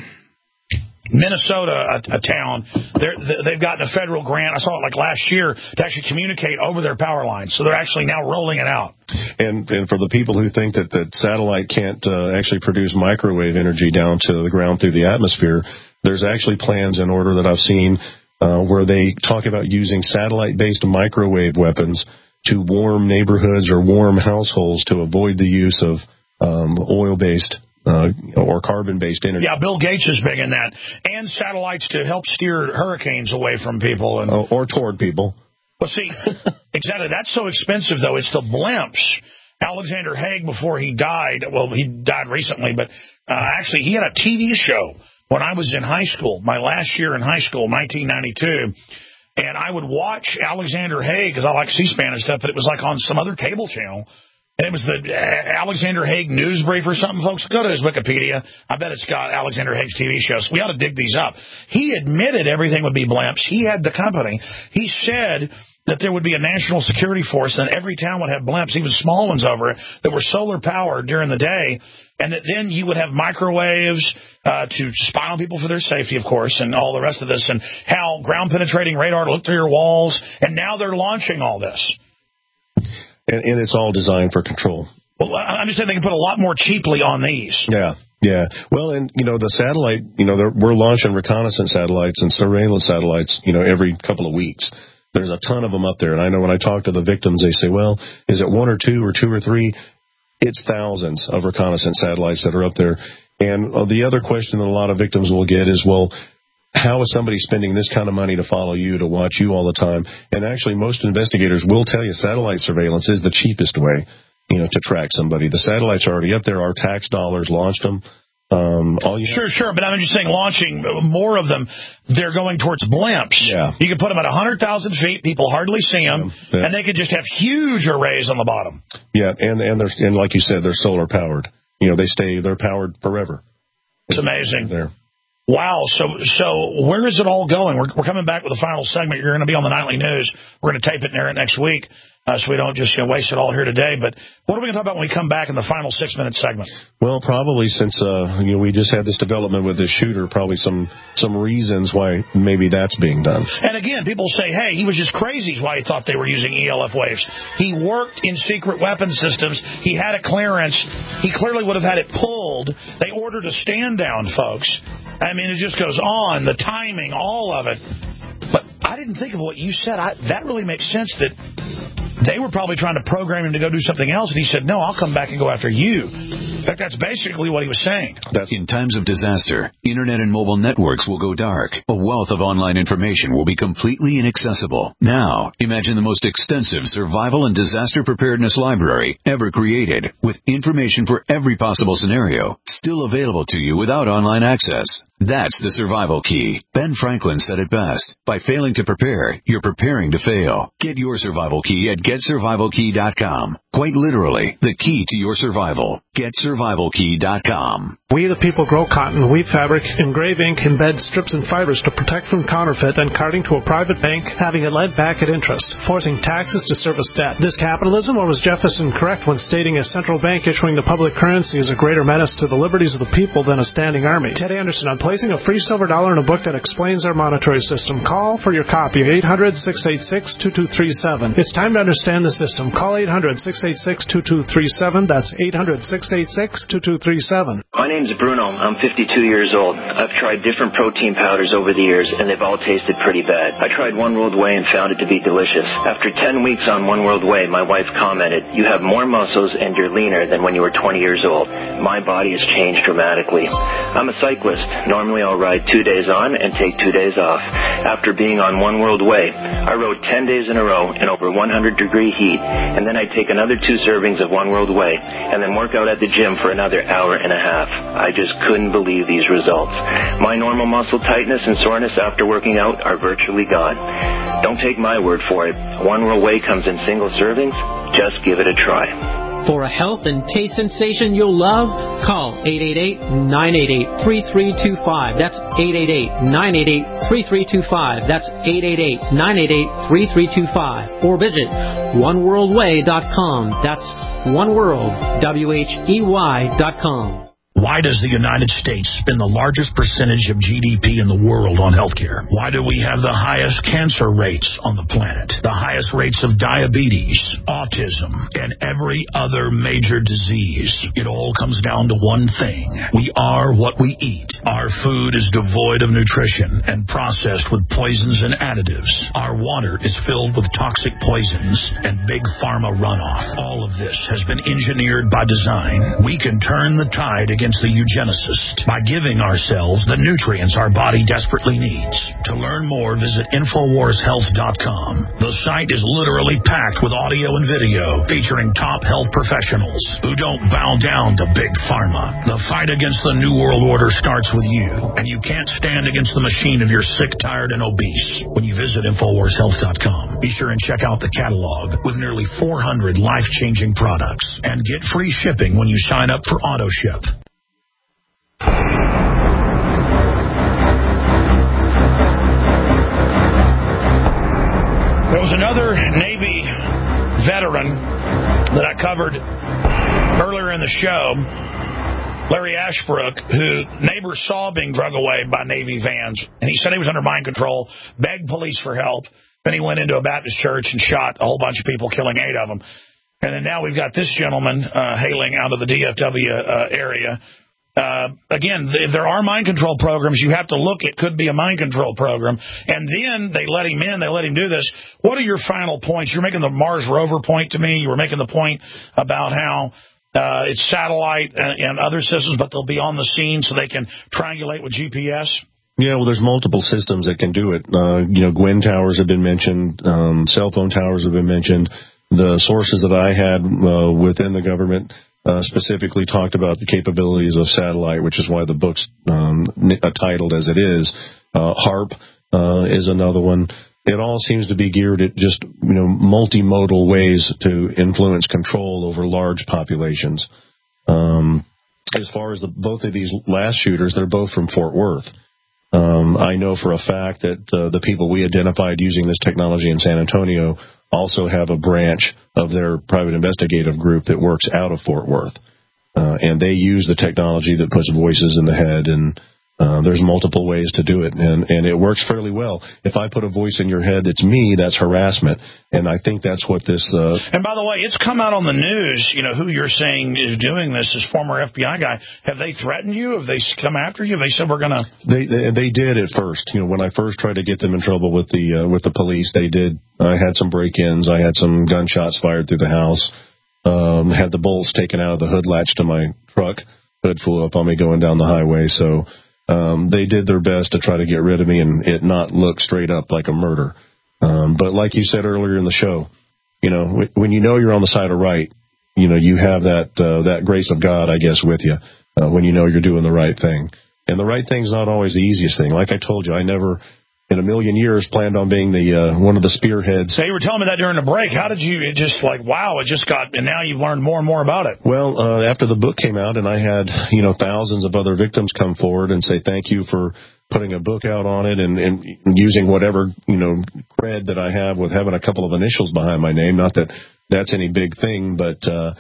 Minnesota, a town. They've gotten a federal grant, I saw it like last year, to actually communicate over their power lines. So they're actually now rolling it out. And for the people who think that satellite can't actually produce microwave energy down to the ground through the atmosphere, there's actually plans in order that I've seen where they talk about using satellite-based microwave weapons to warm neighborhoods or warm households to avoid the use of oil-based or carbon-based energy. Yeah, Bill Gates is big in that. And satellites to help steer hurricanes away from people. Or toward people. Well, see, exactly. That's so expensive, though. It's the blimps. Alexander Haig, before he died, well, he died recently, but actually he had a TV show when I was in high school, my last year in high school, 1992, and I would watch Alexander Haig, because I like C-SPAN and stuff, but it was like on some other cable channel, and it was the Alexander Haig News Brief or something, folks. Go to his Wikipedia. I bet it's got Alexander Haig's TV shows. We ought to dig these up. He admitted everything would be blimps. He had the company. He said that there would be a national security force, and every town would have blimps, even small ones over it, that were solar-powered during the day, and that then you would have microwaves to spy on people for their safety, of course, and all the rest of this, and how ground-penetrating radar to look through your walls, and now they're launching all this. And it's all designed for control. Well, I'm just saying they can put a lot more cheaply on these. Yeah. Well, and, the satellite, we're launching reconnaissance satellites and surveillance satellites, every couple of weeks. There's a ton of them up there. And I know when I talk to the victims, they say, well, is it one or two or three? It's thousands of reconnaissance satellites that are up there. And the other question that a lot of victims will get is, well, how is somebody spending this kind of money to follow you, to watch you all the time? And actually, most investigators will tell you satellite surveillance is the cheapest way, to track somebody. The satellites are already up there. Our tax dollars launched them. Sure, but I'm just saying launching more of them, they're going towards blimps. Yeah. You can put them at 100,000 feet, people hardly see them, and they could just have huge arrays on the bottom. Yeah, and like you said, they're solar powered. They're powered forever. It's amazing. There. Wow, so where is it all going? We're coming back with the final segment. You're going to be on the Nightly News. We're going to tape it and air it next week, so we don't just waste it all here today. But what are we going to talk about when we come back in the final 6-minute segment? Well, probably since we just had this development with this shooter, probably some reasons why maybe that's being done. And again, people say, hey, he was just crazy why he thought they were using ELF waves. He worked in secret weapon systems. He had a clearance. He clearly would have had it pulled. They ordered a stand down, folks. I mean, it just goes on, the timing, all of it. But I didn't think of what you said. That really makes sense that they were probably trying to program him to go do something else, and he said, no, I'll come back and go after you. In fact, that's basically what he was saying. In times of disaster, internet and mobile networks will go dark. A wealth of online information will be completely inaccessible. Now, imagine the most extensive survival and disaster preparedness library ever created, with information for every possible scenario, still available to you without online access. That's the survival key. Ben Franklin said it best. By failing to prepare, you're preparing to fail. Get your survival key at GetSurvivalKey.com. Quite literally, the key to your survival. GetSurvivalKey.com. We the people grow cotton, weave fabric, engrave ink, embed strips and fibers to protect from counterfeit and carting to a private bank, having it led back at interest, forcing taxes to service debt. This capitalism, or was Jefferson correct when stating a central bank issuing the public currency is a greater menace to the liberties of the people than a standing army? Ted Anderson on placing a free silver dollar in a book that explains our monetary system. Call for your copy of 800-686-2237. It's time to understand the system. Call 800-686-2237. That's 800-686-2237. My name's Bruno. I'm 52 years old. I've tried different protein powders over the years, and they've all tasted pretty bad. I tried One World Whey and found it to be delicious. After 10 weeks on One World Whey, my wife commented, "You have more muscles and you're leaner than when you were 20 years old." My body has changed dramatically. I'm a cyclist. Normally I'll ride 2 days on and take 2 days off. After being on One World Whey, I rode 10 days in a row in over 100-degree heat, and then I'd take another 2 servings of One World Whey, and then work out at the gym for another hour and a half. I just couldn't believe these results. My normal muscle tightness and soreness after working out are virtually gone. Don't take my word for it. One World Whey comes in single servings. Just give it a try. For a health and taste sensation you'll love, call 888-988-3325. That's 888-988-3325. That's 888-988-3325. Or visit oneworldwhey.com. That's oneworld.com. Why does the United States spend the largest percentage of GDP in the world on healthcare? Why do we have the highest cancer rates on the planet, the highest rates of diabetes, autism, and every other major disease? It all comes down to one thing. We are what we eat. Our food is devoid of nutrition and processed with poisons and additives. Our water is filled with toxic poisons and big pharma runoff. All of this has been engineered by design. We can turn the tide against the eugenicist by giving ourselves the nutrients our body desperately needs. To learn more, visit InfoWarsHealth.com. The site is literally packed with audio and video featuring top health professionals who don't bow down to big pharma. The fight against the New World Order starts with you, and you can't stand against the machine if you're sick, tired, and obese. When you visit InfoWarsHealth.com, be sure and check out the catalog with nearly 400 life-changing products, and get free shipping when you sign up for AutoShip. There was another Navy veteran that I covered earlier in the show, Larry Ashbrook, who neighbors saw being drug away by Navy vans. And he said he was under mind control, begged police for help. Then he went into a Baptist church and shot a whole bunch of people, killing 8 of them. And then now we've got this gentleman hailing out of the DFW area. Again, if there are mind control programs, you have to look. It could be a mind control program. And then they let him in. They let him do this. What are your final points? You're making the Mars rover point to me. You were making the point about how it's satellite and other systems, but they'll be on the scene so they can triangulate with GPS. Yeah, well, there's multiple systems that can do it. Gwen towers have been mentioned. Cell phone towers have been mentioned. The sources that I had within the government specifically talked about the capabilities of satellite, which is why the book's titled as it is. HARP is another one. It all seems to be geared at just multimodal ways to influence control over large populations. As far as both of these last shooters, they're both from Fort Worth. I know for a fact that the people we identified using this technology in San Antonio also have a branch of their private investigative group that works out of Fort Worth. And they use the technology that puts voices in the head, and there's multiple ways to do it, and it works fairly well. If I put a voice in your head that's me, that's harassment, and I think that's what this... And by the way, it's come out on the news, who you're saying is doing this, this former FBI guy. Have they threatened you? Have they come after you? Have they said we're going to... They did at first. When I first tried to get them in trouble with the police, they did. I had some break-ins. I had some gunshots fired through the house. Had the bolts taken out of the hood latch to my truck. Hood flew up on me going down the highway, so... they did their best to try to get rid of me and it not look straight up like a murder. But like you said earlier in the show, when you're on the side of right, you have that grace of God, I guess, with you when you're doing the right thing. And the right thing's not always the easiest thing. Like I told you, I never in a million years planned on being the one of the spearheads. So you were telling me that during the break. How did you, it just like, wow, it just got, and now you've learned more and more about it. Well, after the book came out and I had, thousands of other victims come forward and say thank you for putting a book out on it and using whatever, cred that I have with having a couple of initials behind my name. Not that that's any big thing, but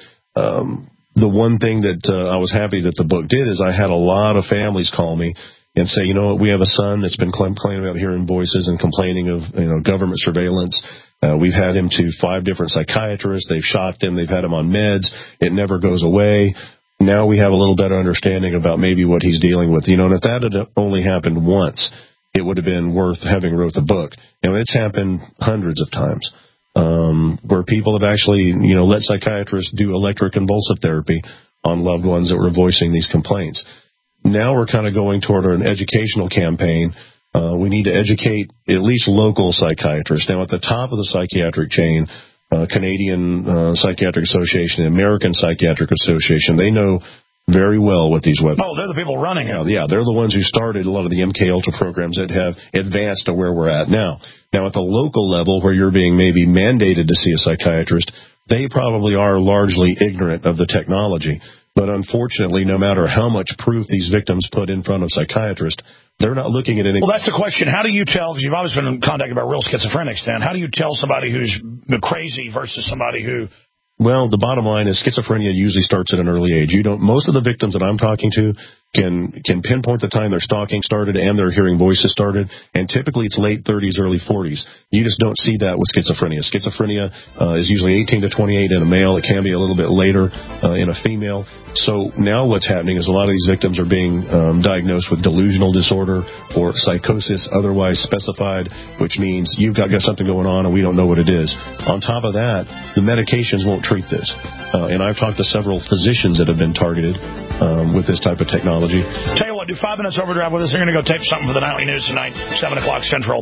the one thing that I was happy that the book did is I had a lot of families call me and say, we have a son that's been complaining about hearing voices and complaining of, government surveillance. We've had him to 5 different psychiatrists. They've shocked him. They've had him on meds. It never goes away. Now we have a little better understanding about maybe what he's dealing with. And if that had only happened once, it would have been worth having wrote the book. It's happened hundreds of times, where people have actually, let psychiatrists do electroconvulsive therapy on loved ones that were voicing these complaints. Now we're kind of going toward an educational campaign. We need to educate at least local psychiatrists. Now, at the top of the psychiatric chain, Canadian Psychiatric Association, the American Psychiatric Association, they know very well what these weapons. Oh, they're the people running it. Yeah, they're the ones who started a lot of the MK Ultra programs that have advanced to where we're at now. Now, at the local level, where you're being maybe mandated to see a psychiatrist, they probably are largely ignorant of the technology. But unfortunately, no matter how much proof these victims put in front of psychiatrists, they're not looking at anything. Well, that's the question. How do you tell, because you've always been in contact about real schizophrenics, Dan, how do you tell somebody who's crazy versus somebody who... Well, the bottom line is schizophrenia usually starts at an early age. Most of the victims that I'm talking to can pinpoint the time their stalking started and their hearing voices started, and typically it's late 30s, early 40s. You just don't see that with schizophrenia. Schizophrenia is usually 18 to 28 in a male. It can be a little bit later in a female. So now what's happening is a lot of these victims are being diagnosed with delusional disorder or psychosis otherwise specified, which means you've got something going on and we don't know what it is. On top of that, the medications won't treat this. And I've talked to several physicians that have been targeted with this type of technology. Tell you what, do 5 minutes overdrive with us. They're going to go tape something for the nightly news tonight, 7 o'clock Central.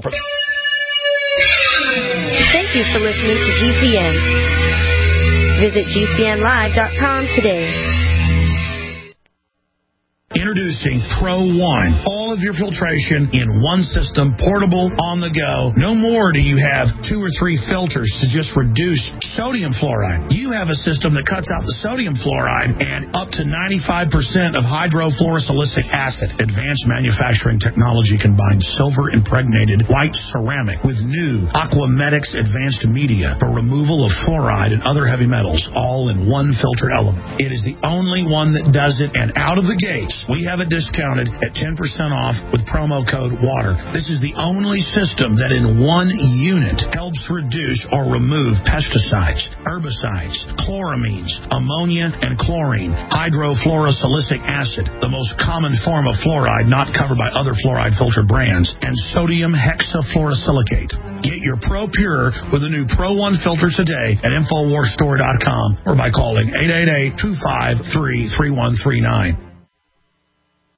Thank you for listening to GCN. Visit GCNlive.com today. Introducing Pro One. All of your filtration in one system, portable, on the go. No more do you have 2 or 3 filters to just reduce sodium fluoride. You have a system that cuts out the sodium fluoride and up to 95% of hydrofluorosilicic acid. Advanced manufacturing technology combines silver-impregnated white ceramic with new Aquamedics advanced media for removal of fluoride and other heavy metals, all in one filter element. It is the only one that does it, and out of the gates, We have it discounted at 10% off with promo code WATER. This is the only system that in one unit helps reduce or remove pesticides, herbicides, chloramines, ammonia, and chlorine, hydrofluorosilicic acid, the most common form of fluoride not covered by other fluoride filter brands, and sodium hexafluorosilicate. Get your Pro Pure with the new Pro 1 filter today at InfoWarsStore.com or by calling 888-253-3139.